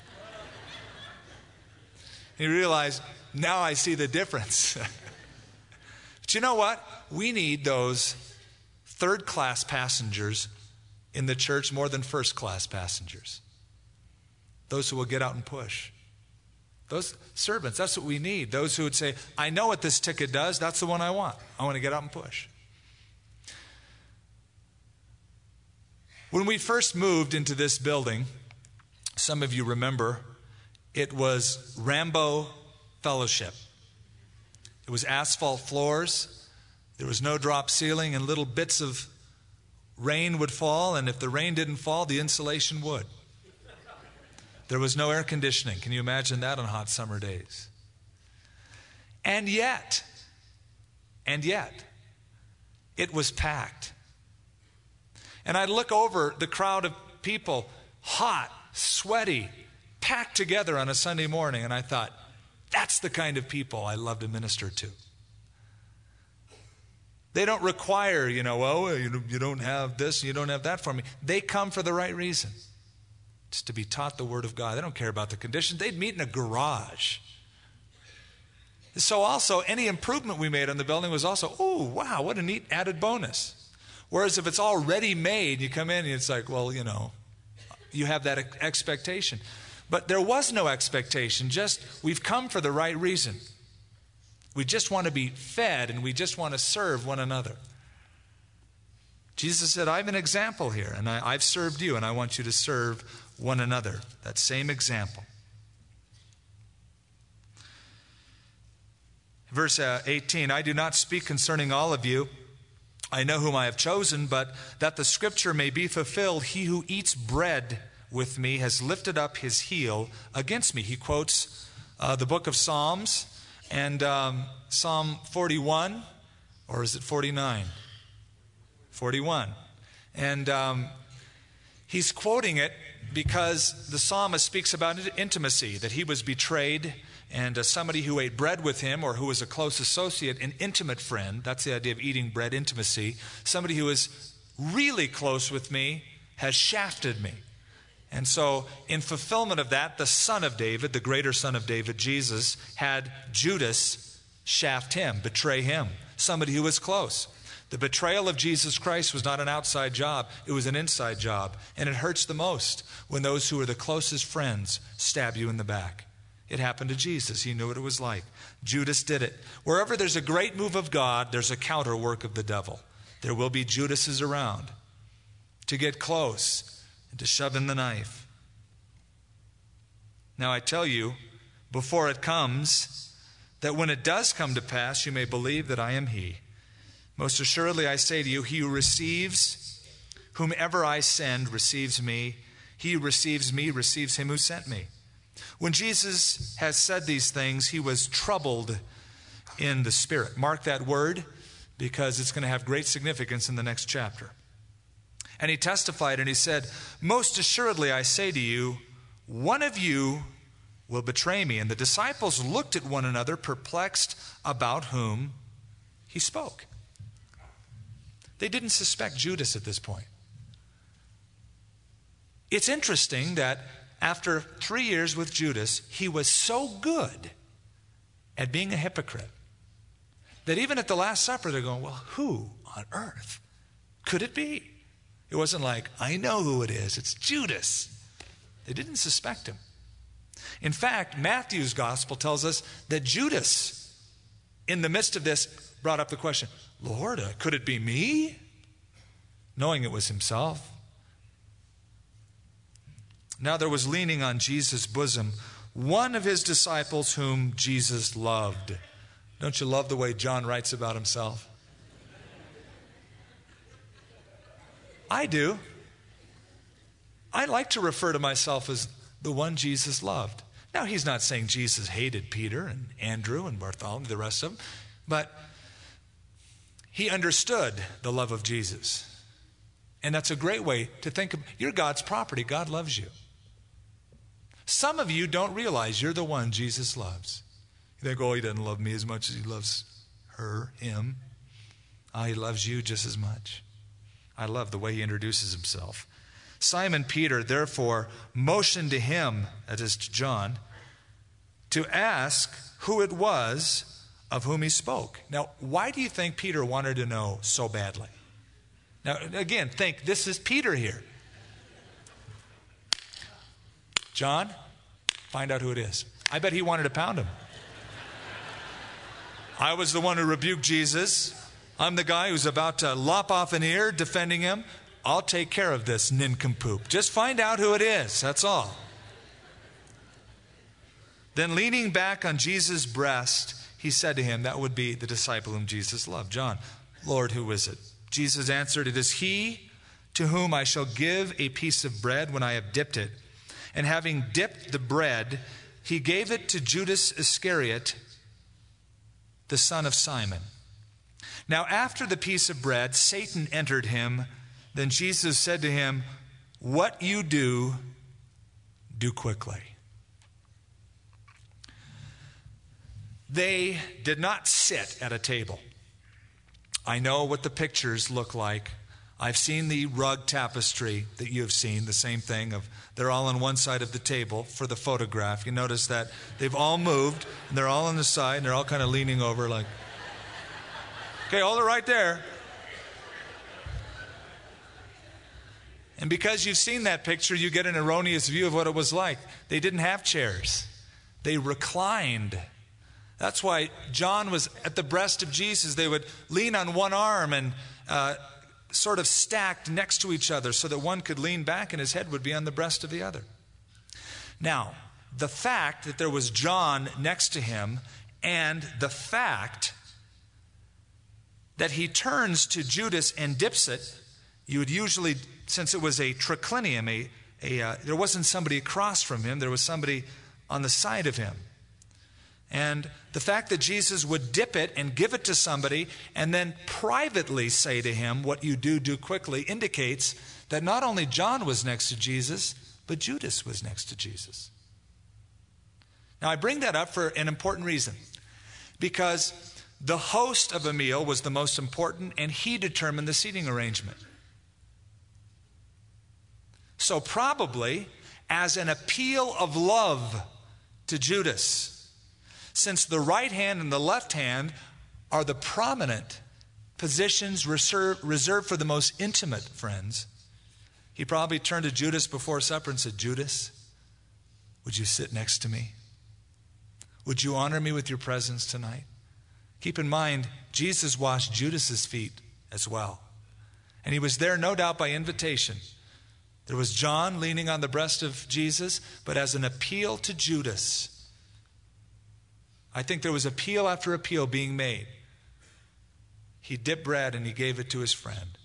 He realized, now I see the difference. But you know what? We need those third class passengers in the church more than first class passengers. Those who will get out and push. Those servants, that's what we need. Those who would say, I know what this ticket does. That's the one I want. I want to get out and push. When we first moved into this building, some of you remember, it was Rambo Fellowship. It was asphalt floors. There was no drop ceiling, and little bits of rain would fall, and if the rain didn't fall, the insulation would. There was no air conditioning. Can you imagine that on hot summer days? And yet, and yet, it was packed. And I'd look over the crowd of people, hot, sweaty, packed together on a Sunday morning, and I thought, that's the kind of people I love to minister to. They don't require, you know, oh, you don't have this, you don't have that for me. They come for the right reason. It's to be taught the Word of God. They don't care about the conditions. They'd meet in a garage. So also, any improvement we made on the building was also, oh, wow, what a neat added bonus. Whereas if it's already made, you come in and it's like, well, you know, you have that expectation. But there was no expectation, just we've come for the right reason. We just want to be fed and we just want to serve one another. Jesus said, I have an example here, and I, I've served you, and I want you to serve one another. That same example. Verse uh, eighteen, I do not speak concerning all of you. I know whom I have chosen, but that the scripture may be fulfilled, he who eats bread with me has lifted up his heel against me. He quotes uh, the book of Psalms and um, Psalm forty-one, or is it forty-nine? forty-one. And um, he's quoting it because the psalmist speaks about intimacy, that he was betrayed, and uh, somebody who ate bread with him or who was a close associate, an intimate friend, that's the idea of eating bread, intimacy, somebody who is really close with me has shafted me. And so in fulfillment of that, the son of David, the greater son of David, Jesus, had Judas shaft him, betray him, somebody who was close. The betrayal of Jesus Christ was not an outside job, it was an inside job. And it hurts the most when those who are the closest friends stab you in the back. It happened to Jesus. He knew what it was like. Judas did it. Wherever there's a great move of God, there's a counter work of the devil. There will be Judases around to get close and to shove in the knife. Now I tell you, before it comes, that when it does come to pass, you may believe that I am he. Most assuredly I say to you, he who receives whomever I send receives me. He who receives me receives him who sent me. When Jesus has said these things, he was troubled in the spirit. Mark that word, because it's going to have great significance in the next chapter. And he testified and he said, most assuredly I say to you, one of you will betray me. And the disciples looked at one another, perplexed about whom he spoke. They didn't suspect Judas at this point. It's interesting that after three years with Judas, he was so good at being a hypocrite that even at the Last Supper, they're going, well, who on earth could it be? It wasn't like, I know who it is. It's Judas. They didn't suspect him. In fact, Matthew's gospel tells us that Judas, in the midst of this, brought up the question, Lord, uh, could it be me? Knowing it was himself. Now there was leaning on Jesus' bosom one of his disciples whom Jesus loved. Don't you love the way John writes about himself? I do. I like to refer to myself as the one Jesus loved. Now, he's not saying Jesus hated Peter and Andrew and Bartholomew, the rest of them, but he understood the love of Jesus. And that's a great way to think of, you're God's property. God loves you. Some of you don't realize you're the one Jesus loves. You think, oh, he doesn't love me as much as he loves her, him. Oh, he loves you just as much. I love the way he introduces himself. Simon Peter, therefore, motioned to him, that is to John, to ask who it was of whom he spoke. Now, why do you think Peter wanted to know so badly? Now, again, think, this is Peter here. John, find out who it is. I bet he wanted to pound him. I was the one who rebuked Jesus. I'm the guy who's about to lop off an ear defending him. I'll take care of this nincompoop. Just find out who it is, that's all. Then leaning back on Jesus' breast, he said to him, that would be the disciple whom Jesus loved, John, Lord, who is it? Jesus answered, it is he to whom I shall give a piece of bread when I have dipped it. And having dipped the bread, he gave it to Judas Iscariot, the son of Simon. Now after the piece of bread, Satan entered him. Then Jesus said to him, what you do, do quickly. They did not sit at a table. I know what the pictures look like. I've seen the rug tapestry that you have seen, the same thing of they're all on one side of the table for the photograph. You notice that they've all moved, and they're all on the side, and they're all kind of leaning over like, okay, hold it right there. And because you've seen that picture, you get an erroneous view of what it was like. They didn't have chairs. They reclined. That's why John was at the breast of Jesus. They would lean on one arm and uh, sort of stacked next to each other so that one could lean back and his head would be on the breast of the other. Now, the fact that there was John next to him and the fact that he turns to Judas and dips it, you would usually, since it was a triclinium, a, a, uh, there wasn't somebody across from him, there was somebody on the side of him. And the fact that Jesus would dip it and give it to somebody and then privately say to him, what you do, do quickly, indicates that not only John was next to Jesus, but Judas was next to Jesus. Now, I bring that up for an important reason. Because the host of a meal was the most important, and he determined the seating arrangement. So probably, as an appeal of love to Judas, since the right hand and the left hand are the prominent positions reserved, reserved for the most intimate friends, he probably turned to Judas before supper and said, Judas, would you sit next to me? Would you honor me with your presence tonight? Keep in mind, Jesus washed Judas's feet as well. And he was there, no doubt, by invitation. There was John leaning on the breast of Jesus, but as an appeal to Judas. I think there was appeal after appeal being made. He dipped bread and he gave it to his friend.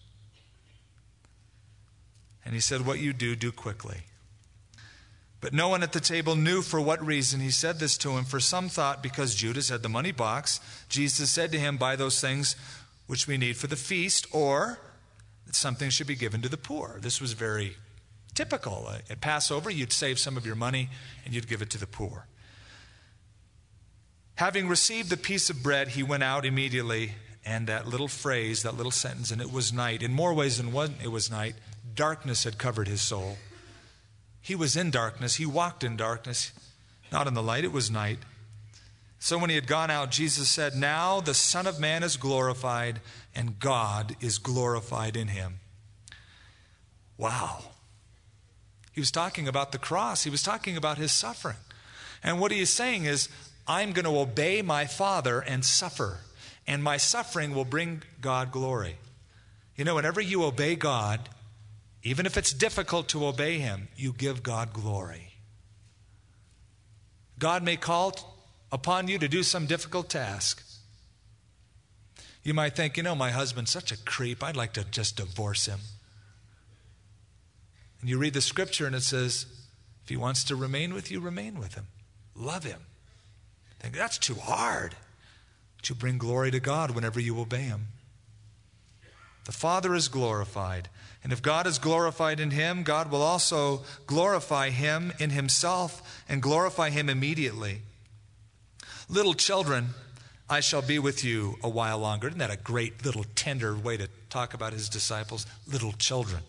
And he said, what you do, do quickly. But no one at the table knew for what reason he said this to him. For some thought because Judas had the money box, Jesus said to him, buy those things which we need for the feast, or that something should be given to the poor. This was very typical. At Passover, you'd save some of your money and you'd give it to the poor. Having received the piece of bread, he went out immediately, and that little phrase, that little sentence, and it was night. In more ways than one, it was night. Darkness had covered his soul. He was in darkness. He walked in darkness. Not in the light, it was night. So when he had gone out, Jesus said, now the Son of Man is glorified, and God is glorified in him. Wow. He was talking about the cross. He was talking about his suffering. And what he is saying is, I'm going to obey my Father and suffer, and my suffering will bring God glory. You know, whenever you obey God, even if it's difficult to obey him, you give God glory. God may call upon you to do some difficult task. You might think, you know, my husband's such a creep, I'd like to just divorce him. And you read the scripture and it says, if he wants to remain with you, remain with him. Love him. Think, that's too hard. But you bring glory to God whenever you obey him. The Father is glorified. And if God is glorified in him, God will also glorify him in himself and glorify him immediately. Little children, I shall be with you a while longer. Isn't that a great little tender way to talk about his disciples? Little children.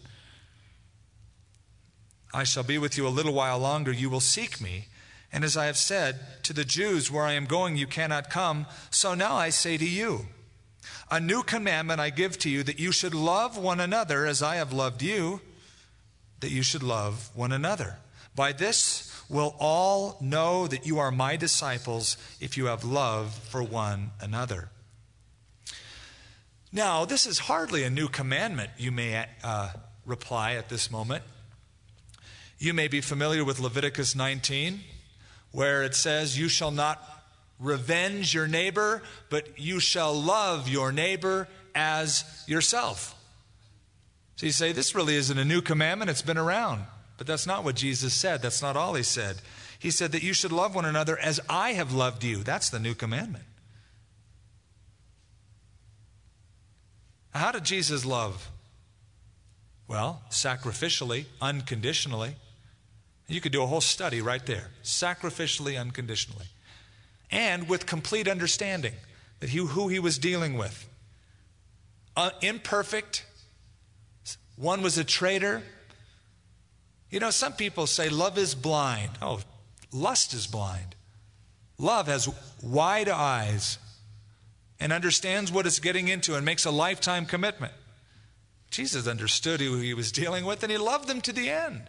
I shall be with you a little while longer. You will seek me. And as I have said to the Jews, where I am going, you cannot come. So now I say to you, a new commandment I give to you, that you should love one another as I have loved you, that you should love one another. By this will all know that you are my disciples, if you have love for one another. Now, this is hardly a new commandment, you may uh, reply at this moment. You may be familiar with Leviticus nineteen, where it says, you shall not revenge your neighbor, but you shall love your neighbor as yourself. So you say, this really isn't a new commandment, it's been around. But that's not what Jesus said. That's not all he said. He said that you should love one another as I have loved you. That's the new commandment. How did Jesus love? Well, sacrificially, unconditionally. You could do a whole study right there. Sacrificially, unconditionally. And with complete understanding that he, who he was dealing with. Uh, imperfect. One was a traitor. You know, some people say love is blind. Oh, lust is blind. Love has wide eyes and understands what it's getting into and makes a lifetime commitment. Jesus understood who he was dealing with, and he loved them to the end.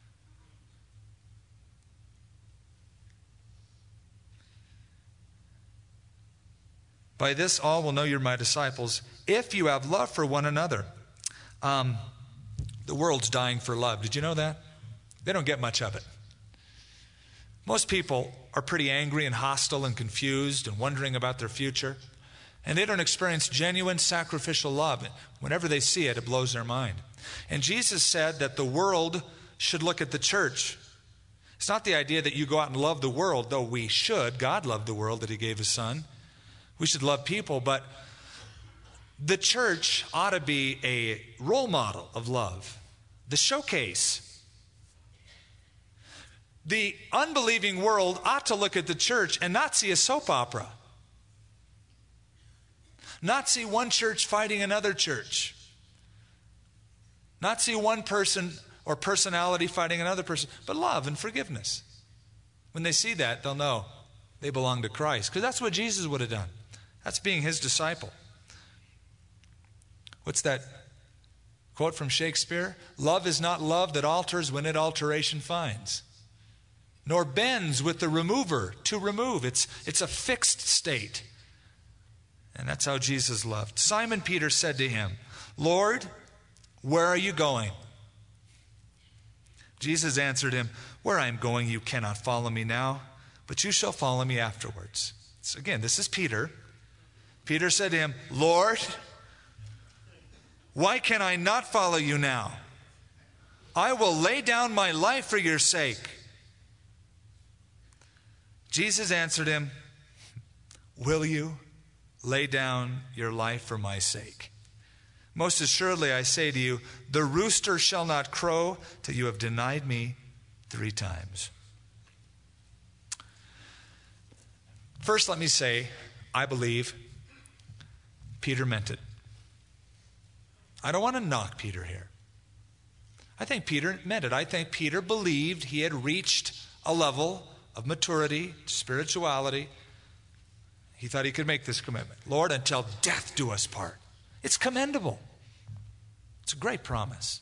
By this all will know you're my disciples, if you have love for one another. Um, the world's dying for love. Did you know that? They don't get much of it. Most people are pretty angry and hostile and confused and wondering about their future. And they don't experience genuine sacrificial love. Whenever they see it, it blows their mind. And Jesus said that the world should look at the church. It's not the idea that you go out and love the world, though we should. God loved the world that he gave his son. We should love people, but the church ought to be a role model of love, the showcase. The unbelieving world ought to look at the church and not see a soap opera, not see one church fighting another church, not see one person or personality fighting another person, but love and forgiveness. When they see that, they'll know they belong to Christ, because that's what Jesus would have done. That's being his disciple. What's that quote from Shakespeare? Love is not love that alters when it alteration finds. nor bends with the remover to remove. It's, it's a fixed state. And that's how Jesus loved. Simon Peter said to him, Lord, where are you going? Jesus answered him, where I am going you cannot follow me now, but you shall follow me afterwards. So again, this is Peter. Peter said to him, Lord, why can I not follow you now? I will lay down my life for your sake. Jesus answered him, will you lay down your life for my sake? Most assuredly, I say to you, the rooster shall not crow till you have denied me three times. First, let me say, I believe Peter meant it. I don't want to knock Peter here. I think Peter meant it. I think Peter believed he had reached a level of maturity, spirituality. He thought he could make this commitment. Lord, until death do us part. It's commendable. It's a great promise.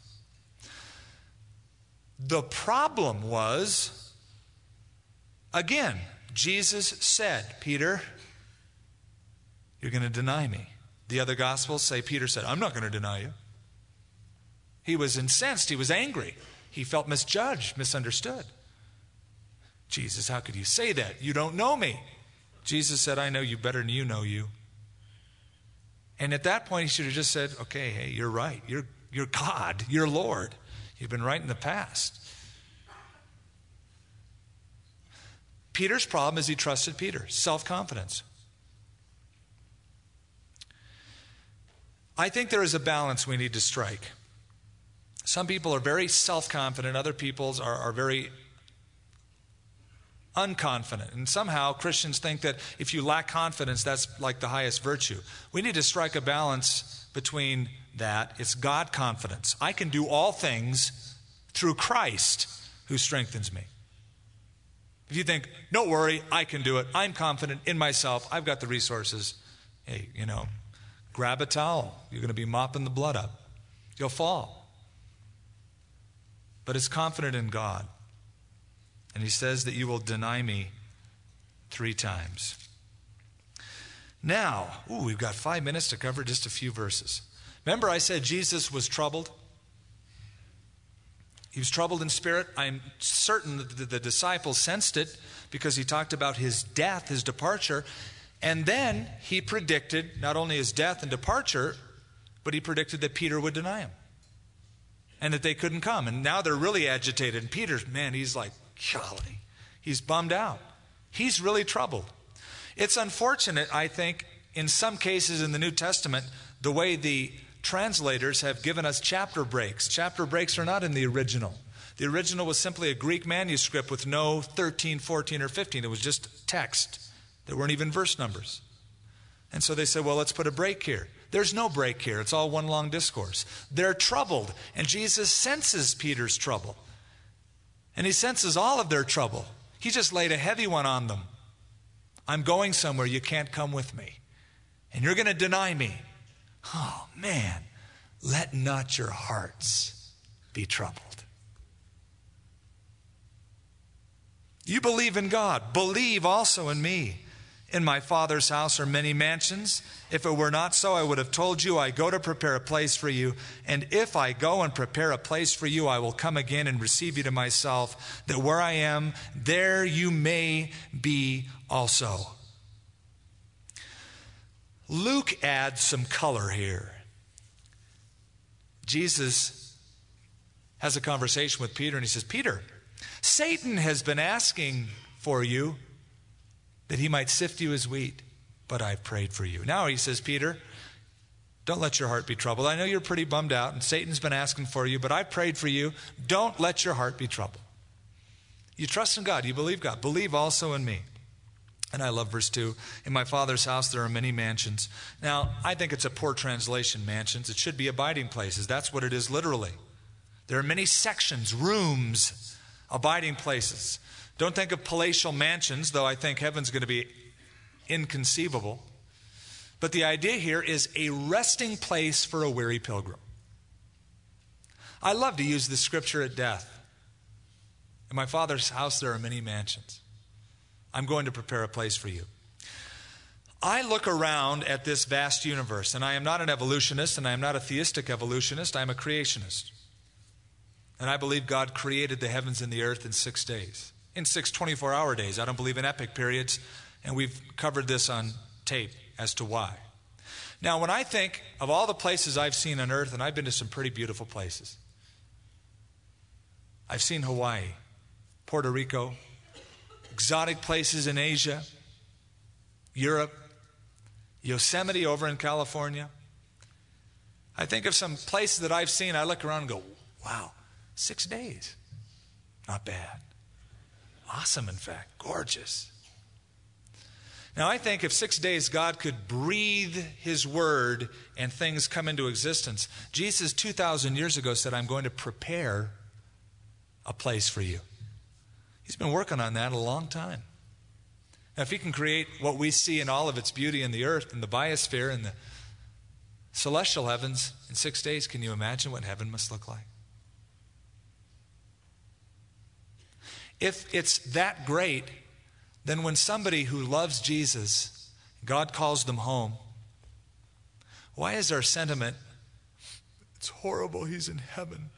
The problem was, again, Jesus said, Peter, you're going to deny me. The other Gospels say Peter said, I'm not going to deny you. He was incensed. He was angry. He felt misjudged, misunderstood. Jesus, how could you say that? You don't know me. Jesus said, I know you better than you know you. And at that point, he should have just said, okay, hey, you're right. You're, you're God. You're Lord. You've been right in the past. Peter's problem is he trusted Peter. Self-confidence. I think there is a balance we need to strike. Some people are very self-confident. Other people are, are very unconfident. And somehow Christians think that if you lack confidence, that's like the highest virtue. We need to strike a balance between that. It's God confidence. I can do all things through Christ who strengthens me. If you think, don't worry, I can do it. I'm confident in myself. I've got the resources. Hey, you know, grab a towel. You're going to be mopping the blood up. You'll fall. But it's confident in God. And he says that you will deny me three times. Now, ooh, we've got five minutes to cover just a few verses. Remember I said Jesus was troubled? He was troubled in spirit. I'm certain that the, the disciples sensed it because he talked about his death, his departure. And then he predicted not only his death and departure, but he predicted that Peter would deny him. And that they couldn't come. And now they're really agitated. And Peter's, man, he's like, golly, he's bummed out. He's really troubled. It's unfortunate, I think, in some cases in the New Testament, the way the translators have given us chapter breaks. Chapter breaks are not in the original. The original was simply a Greek manuscript with no thirteen, fourteen, or fifteen. It was just text. There weren't even verse numbers. And so they said, well, let's put a break here. There's no break here. It's all one long discourse. They're troubled, and Jesus senses Peter's trouble. And he senses all of their trouble. He just laid a heavy one on them. I'm going somewhere. You can't come with me. And you're going to deny me. Oh, man. Let not your hearts be troubled. You believe in God. Believe also in me. In my Father's house are many mansions. If it were not so, I would have told you, I go to prepare a place for you. And if I go and prepare a place for you, I will come again and receive you to myself, that where I am, there you may be also. Luke adds some color here. Jesus has a conversation with Peter, and he says, Peter, Satan has been asking for you that he might sift you as wheat, but I've prayed for you. Now he says, Peter, don't let your heart be troubled. I know you're pretty bummed out, and Satan's been asking for you, but I prayed for you. Don't let your heart be troubled. You trust in God. You believe God. Believe also in me. And I love verse two. In my Father's house there are many mansions. Now, I think it's a poor translation, mansions. It should be abiding places. That's what it is literally. There are many sections, rooms, abiding places. Don't think of palatial mansions, though I think heaven's going to be inconceivable. But the idea here is a resting place for a weary pilgrim. I love to use this scripture at death. In my Father's house there are many mansions. I'm going to prepare a place for you. I look around at this vast universe, and I am not an evolutionist, and I am not a theistic evolutionist. I am a creationist. And I believe God created the heavens and the earth in six days, in six twenty-four hour days. I don't believe in epic periods, and we've covered this on tape as to why. Now, when I think of all the places I've seen on earth, and I've been to some pretty beautiful places. I've seen Hawaii, Puerto Rico, exotic places in Asia, Europe, Yosemite over in California. I think of some places that I've seen, I look around and go, wow, six days. Not bad. Awesome, in fact. Gorgeous. Now, I think if six days God could breathe His word and things come into existence, Jesus two thousand years ago said, I'm going to prepare a place for you. He's been working on that a long time. Now, if He can create what we see in all of its beauty in the earth and the biosphere and the celestial heavens in six days, can you imagine what heaven must look like? If it's that great, then when somebody who loves Jesus, God calls them home, why is our sentiment, it's horrible, He's in heaven?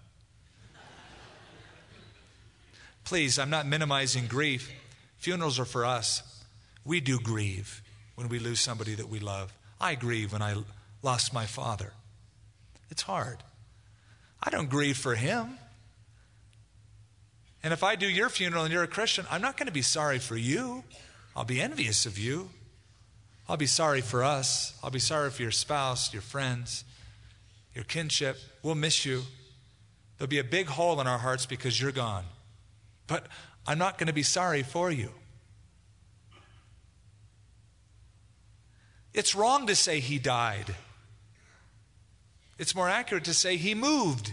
Please, I'm not minimizing grief. Funerals are for us. We do grieve when we lose somebody that we love. I grieve when I lost my father. It's hard. I don't grieve for him. And if I do your funeral and you're a Christian, I'm not going to be sorry for you. I'll be envious of you. I'll be sorry for us. I'll be sorry for your spouse, your friends, your kinship. We'll miss you. There'll be a big hole in our hearts because you're gone. But I'm not going to be sorry for you. It's wrong to say He died. It's more accurate to say He moved.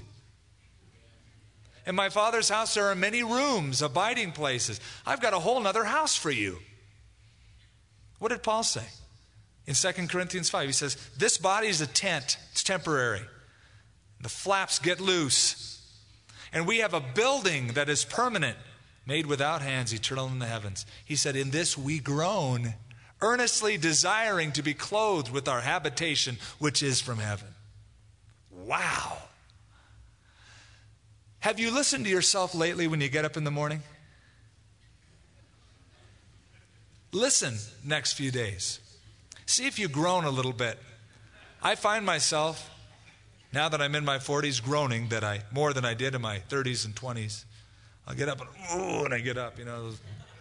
In my Father's house there are many rooms, abiding places. I've got a whole other house for you. What did Paul say? In Second Corinthians five, he says, this body is a tent. It's temporary. The flaps get loose. And we have a building that is permanent, made without hands, eternal in the heavens. He said, in this we groan, earnestly desiring to be clothed with our habitation, which is from heaven. Wow. Have you listened to yourself lately when you get up in the morning? Listen next few days. See if you groan a little bit. I find myself, now that I'm in my forties, groaning that I more than I did in my thirties and twenties. I'll get up and, oh, and I get up, you know.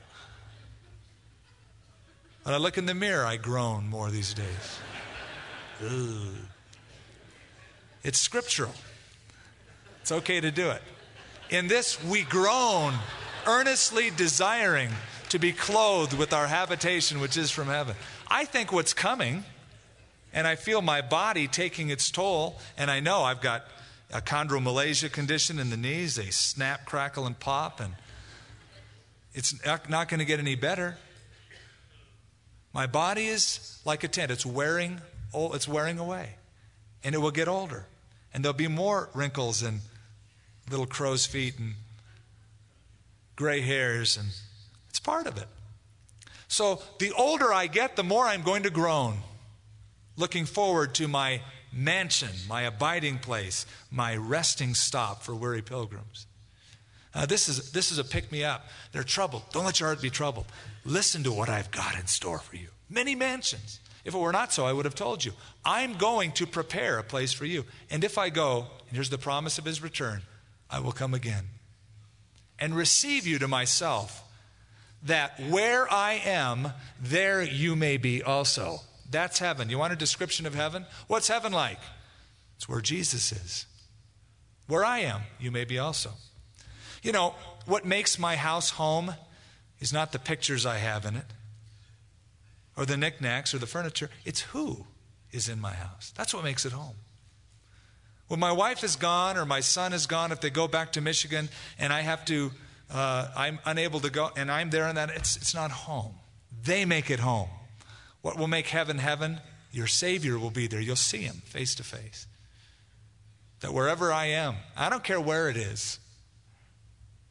When I look in the mirror, I groan more these days. Ugh. It's scriptural. It's okay to do it. In this we groan, earnestly desiring to be clothed with our habitation which is from heaven. I think what's coming, and I feel my body taking its toll, and I know I've got a chondromalacia condition in the knees. They snap, crackle, and pop, and it's not going to get any better. My body is like a tent. It's wearing, it's wearing away, and it will get older. And there'll be more wrinkles and little crow's feet and gray hairs, and it's part of it. So the older I get, the more I'm going to groan, looking forward to my mansion, my abiding place, my resting stop for weary pilgrims. Uh, this is this is a pick-me-up. They're troubled. Don't let your heart be troubled. Listen to what I've got in store for you. Many mansions. If it were not so, I would have told you. I'm going to prepare a place for you. And if I go, and here's the promise of His return, I will come again and receive you to myself, that where I am, there you may be also. That's heaven. You want a description of heaven? What's heaven like? It's where Jesus is. Where I am, you may be also. You know, what makes my house home is not the pictures I have in it, or the knickknacks, or the furniture. It's who is in my house. That's what makes it home. When my wife is gone, or my son is gone, if they go back to Michigan, and I have to, uh, I'm unable to go, and I'm there, and that it's it's not home. They make it home. What will make heaven heaven? Your Savior will be there. You'll see Him face to face. That wherever I am, I don't care where it is.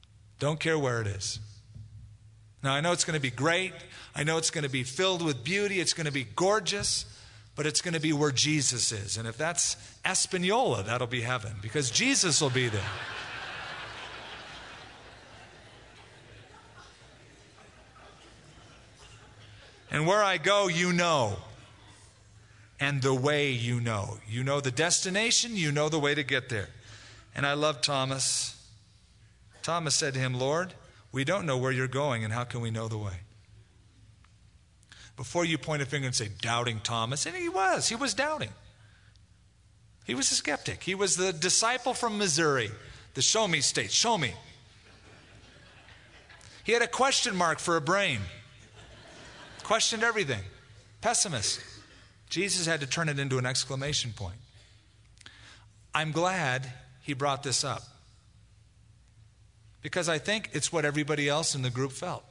Don't care where it is. Now, I know it's going to be great. I know it's going to be filled with beauty. It's going to be gorgeous. But it's going to be where Jesus is. And if that's Espanola, that'll be heaven, because Jesus will be there. And where I go, you know. And the way you know. You know the destination, you know the way to get there. And I love Thomas. Thomas said to him, Lord, we don't know where you're going, and how can we know the way? Before you point a finger and say, doubting Thomas, and he was, he was doubting. He was a skeptic. He was the disciple from Missouri, the show me state, show me. He had a question mark for a brain. Questioned everything. Pessimist. Jesus had to turn it into an exclamation point. I'm glad he brought this up, because I think it's what everybody else in the group felt.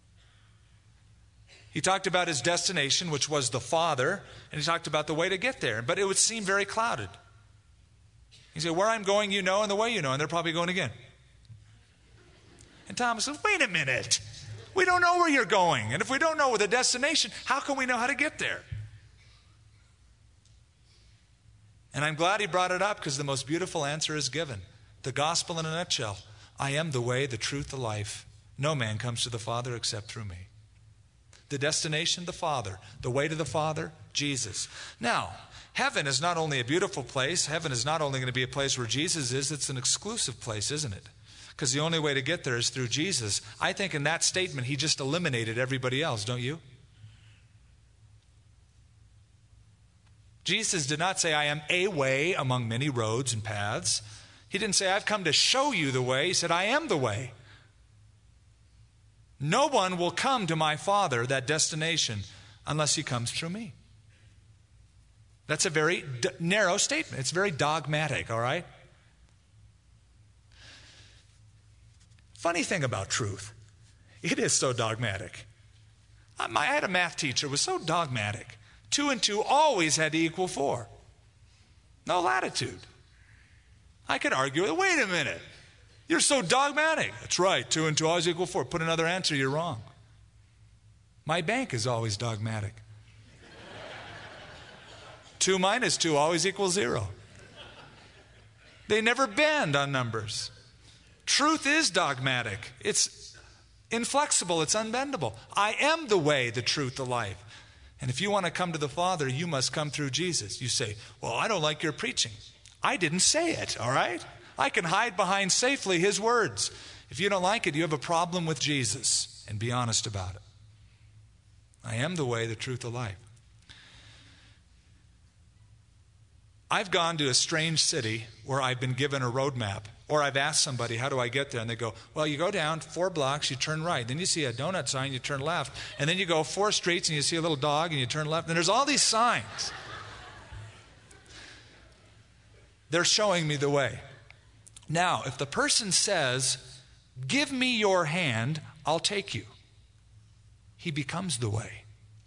He talked about his destination, which was the Father, and he talked about the way to get there, but it would seem very clouded. He said, where I'm going, you know, and the way you know, and they're probably going again. And Thomas said, wait a minute. We don't know where you're going, and if we don't know the destination, how can we know how to get there? And I'm glad he brought it up, because the most beautiful answer is given. The gospel in a nutshell. I am the way, the truth, the life. No man comes to the Father except through me. The destination, the Father. The way to the Father, Jesus. Now, heaven is not only a beautiful place. Heaven is not only going to be a place where Jesus is. It's an exclusive place, isn't it? Because the only way to get there is through Jesus. I think in that statement, he just eliminated everybody else, don't you? Jesus did not say, I am a way among many roads and paths. He didn't say, I've come to show you the way. He said, I am the way. No one will come to my Father, that destination, unless he comes through me. That's a very d- narrow statement. It's very dogmatic, all right? Funny thing about truth, it is so dogmatic. I, my, I had a math teacher who was so dogmatic. Two and two always had to equal four. No latitude. I could argue with, wait a minute. You're so dogmatic. That's right. Two and two always equal four. Put another answer, you're wrong. My bank is always dogmatic. Two minus two always equals zero. They never bend on numbers. Truth is dogmatic. It's inflexible. It's unbendable. I am the way, the truth, the life. And if you want to come to the Father, you must come through Jesus. You say, well, I don't like your preaching. I didn't say it, all right? I can hide behind safely his words. If you don't like it, you have a problem with Jesus, and be honest about it. I am the way, the truth, the life. I've gone to a strange city where I've been given a road map, or I've asked somebody, how do I get there? And they go, well, you go down four blocks, you turn right. Then you see a donut sign, you turn left. And then you go four streets and you see a little dog and you turn left. And there's all these signs. They're showing me the way. Now, if the person says, give me your hand, I'll take you, he becomes the way.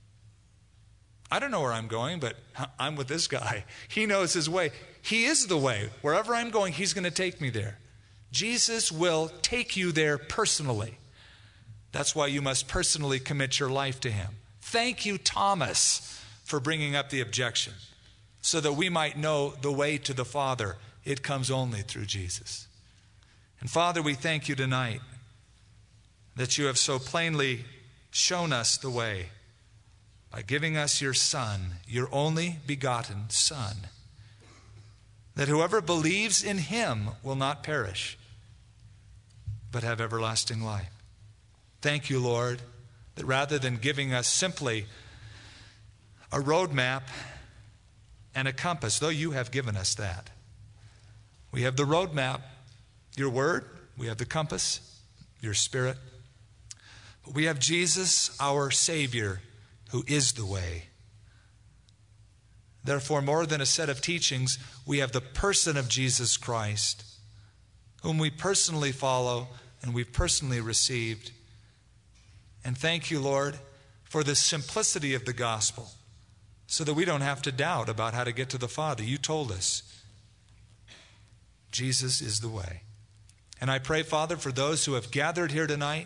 I don't know where I'm going, but I'm with this guy. He knows his way. He is the way. Wherever I'm going, he's going to take me there. Jesus will take you there personally. That's why you must personally commit your life to him. Thank you, Thomas, for bringing up the objection, so that we might know the way to the Father. It comes only through Jesus. And Father, we thank you tonight that you have so plainly shown us the way by giving us your Son, your only begotten Son, that whoever believes in him will not perish, but have everlasting life. Thank you, Lord, that rather than giving us simply a roadmap and a compass, though you have given us that, we have the roadmap, your word, we have the compass, your Spirit, but we have Jesus, our Savior, who is the way. Therefore, more than a set of teachings, we have the person of Jesus Christ, whom we personally follow and we've personally received. And thank you, Lord, for the simplicity of the gospel, so that we don't have to doubt about how to get to the Father. You told us Jesus is the way. And I pray, Father, for those who have gathered here tonight,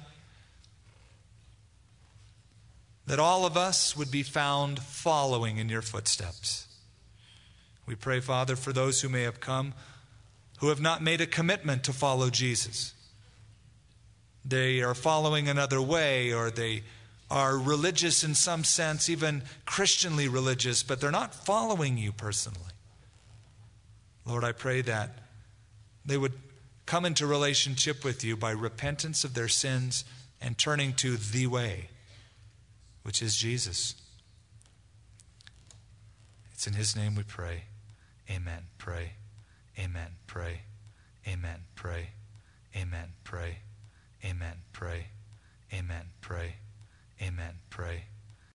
that all of us would be found following in your footsteps. We pray, Father, for those who may have come who have not made a commitment to follow Jesus. They are following another way, or they are religious in some sense, even Christianly religious, but they're not following you personally. Lord, I pray that they would come into relationship with you by repentance of their sins and turning to the way, which is Jesus. It's in his name we pray. Amen. Pray. Amen. Pray. Amen. Pray. Amen. Pray. Amen. Pray. Amen. Pray. Amen. Pray.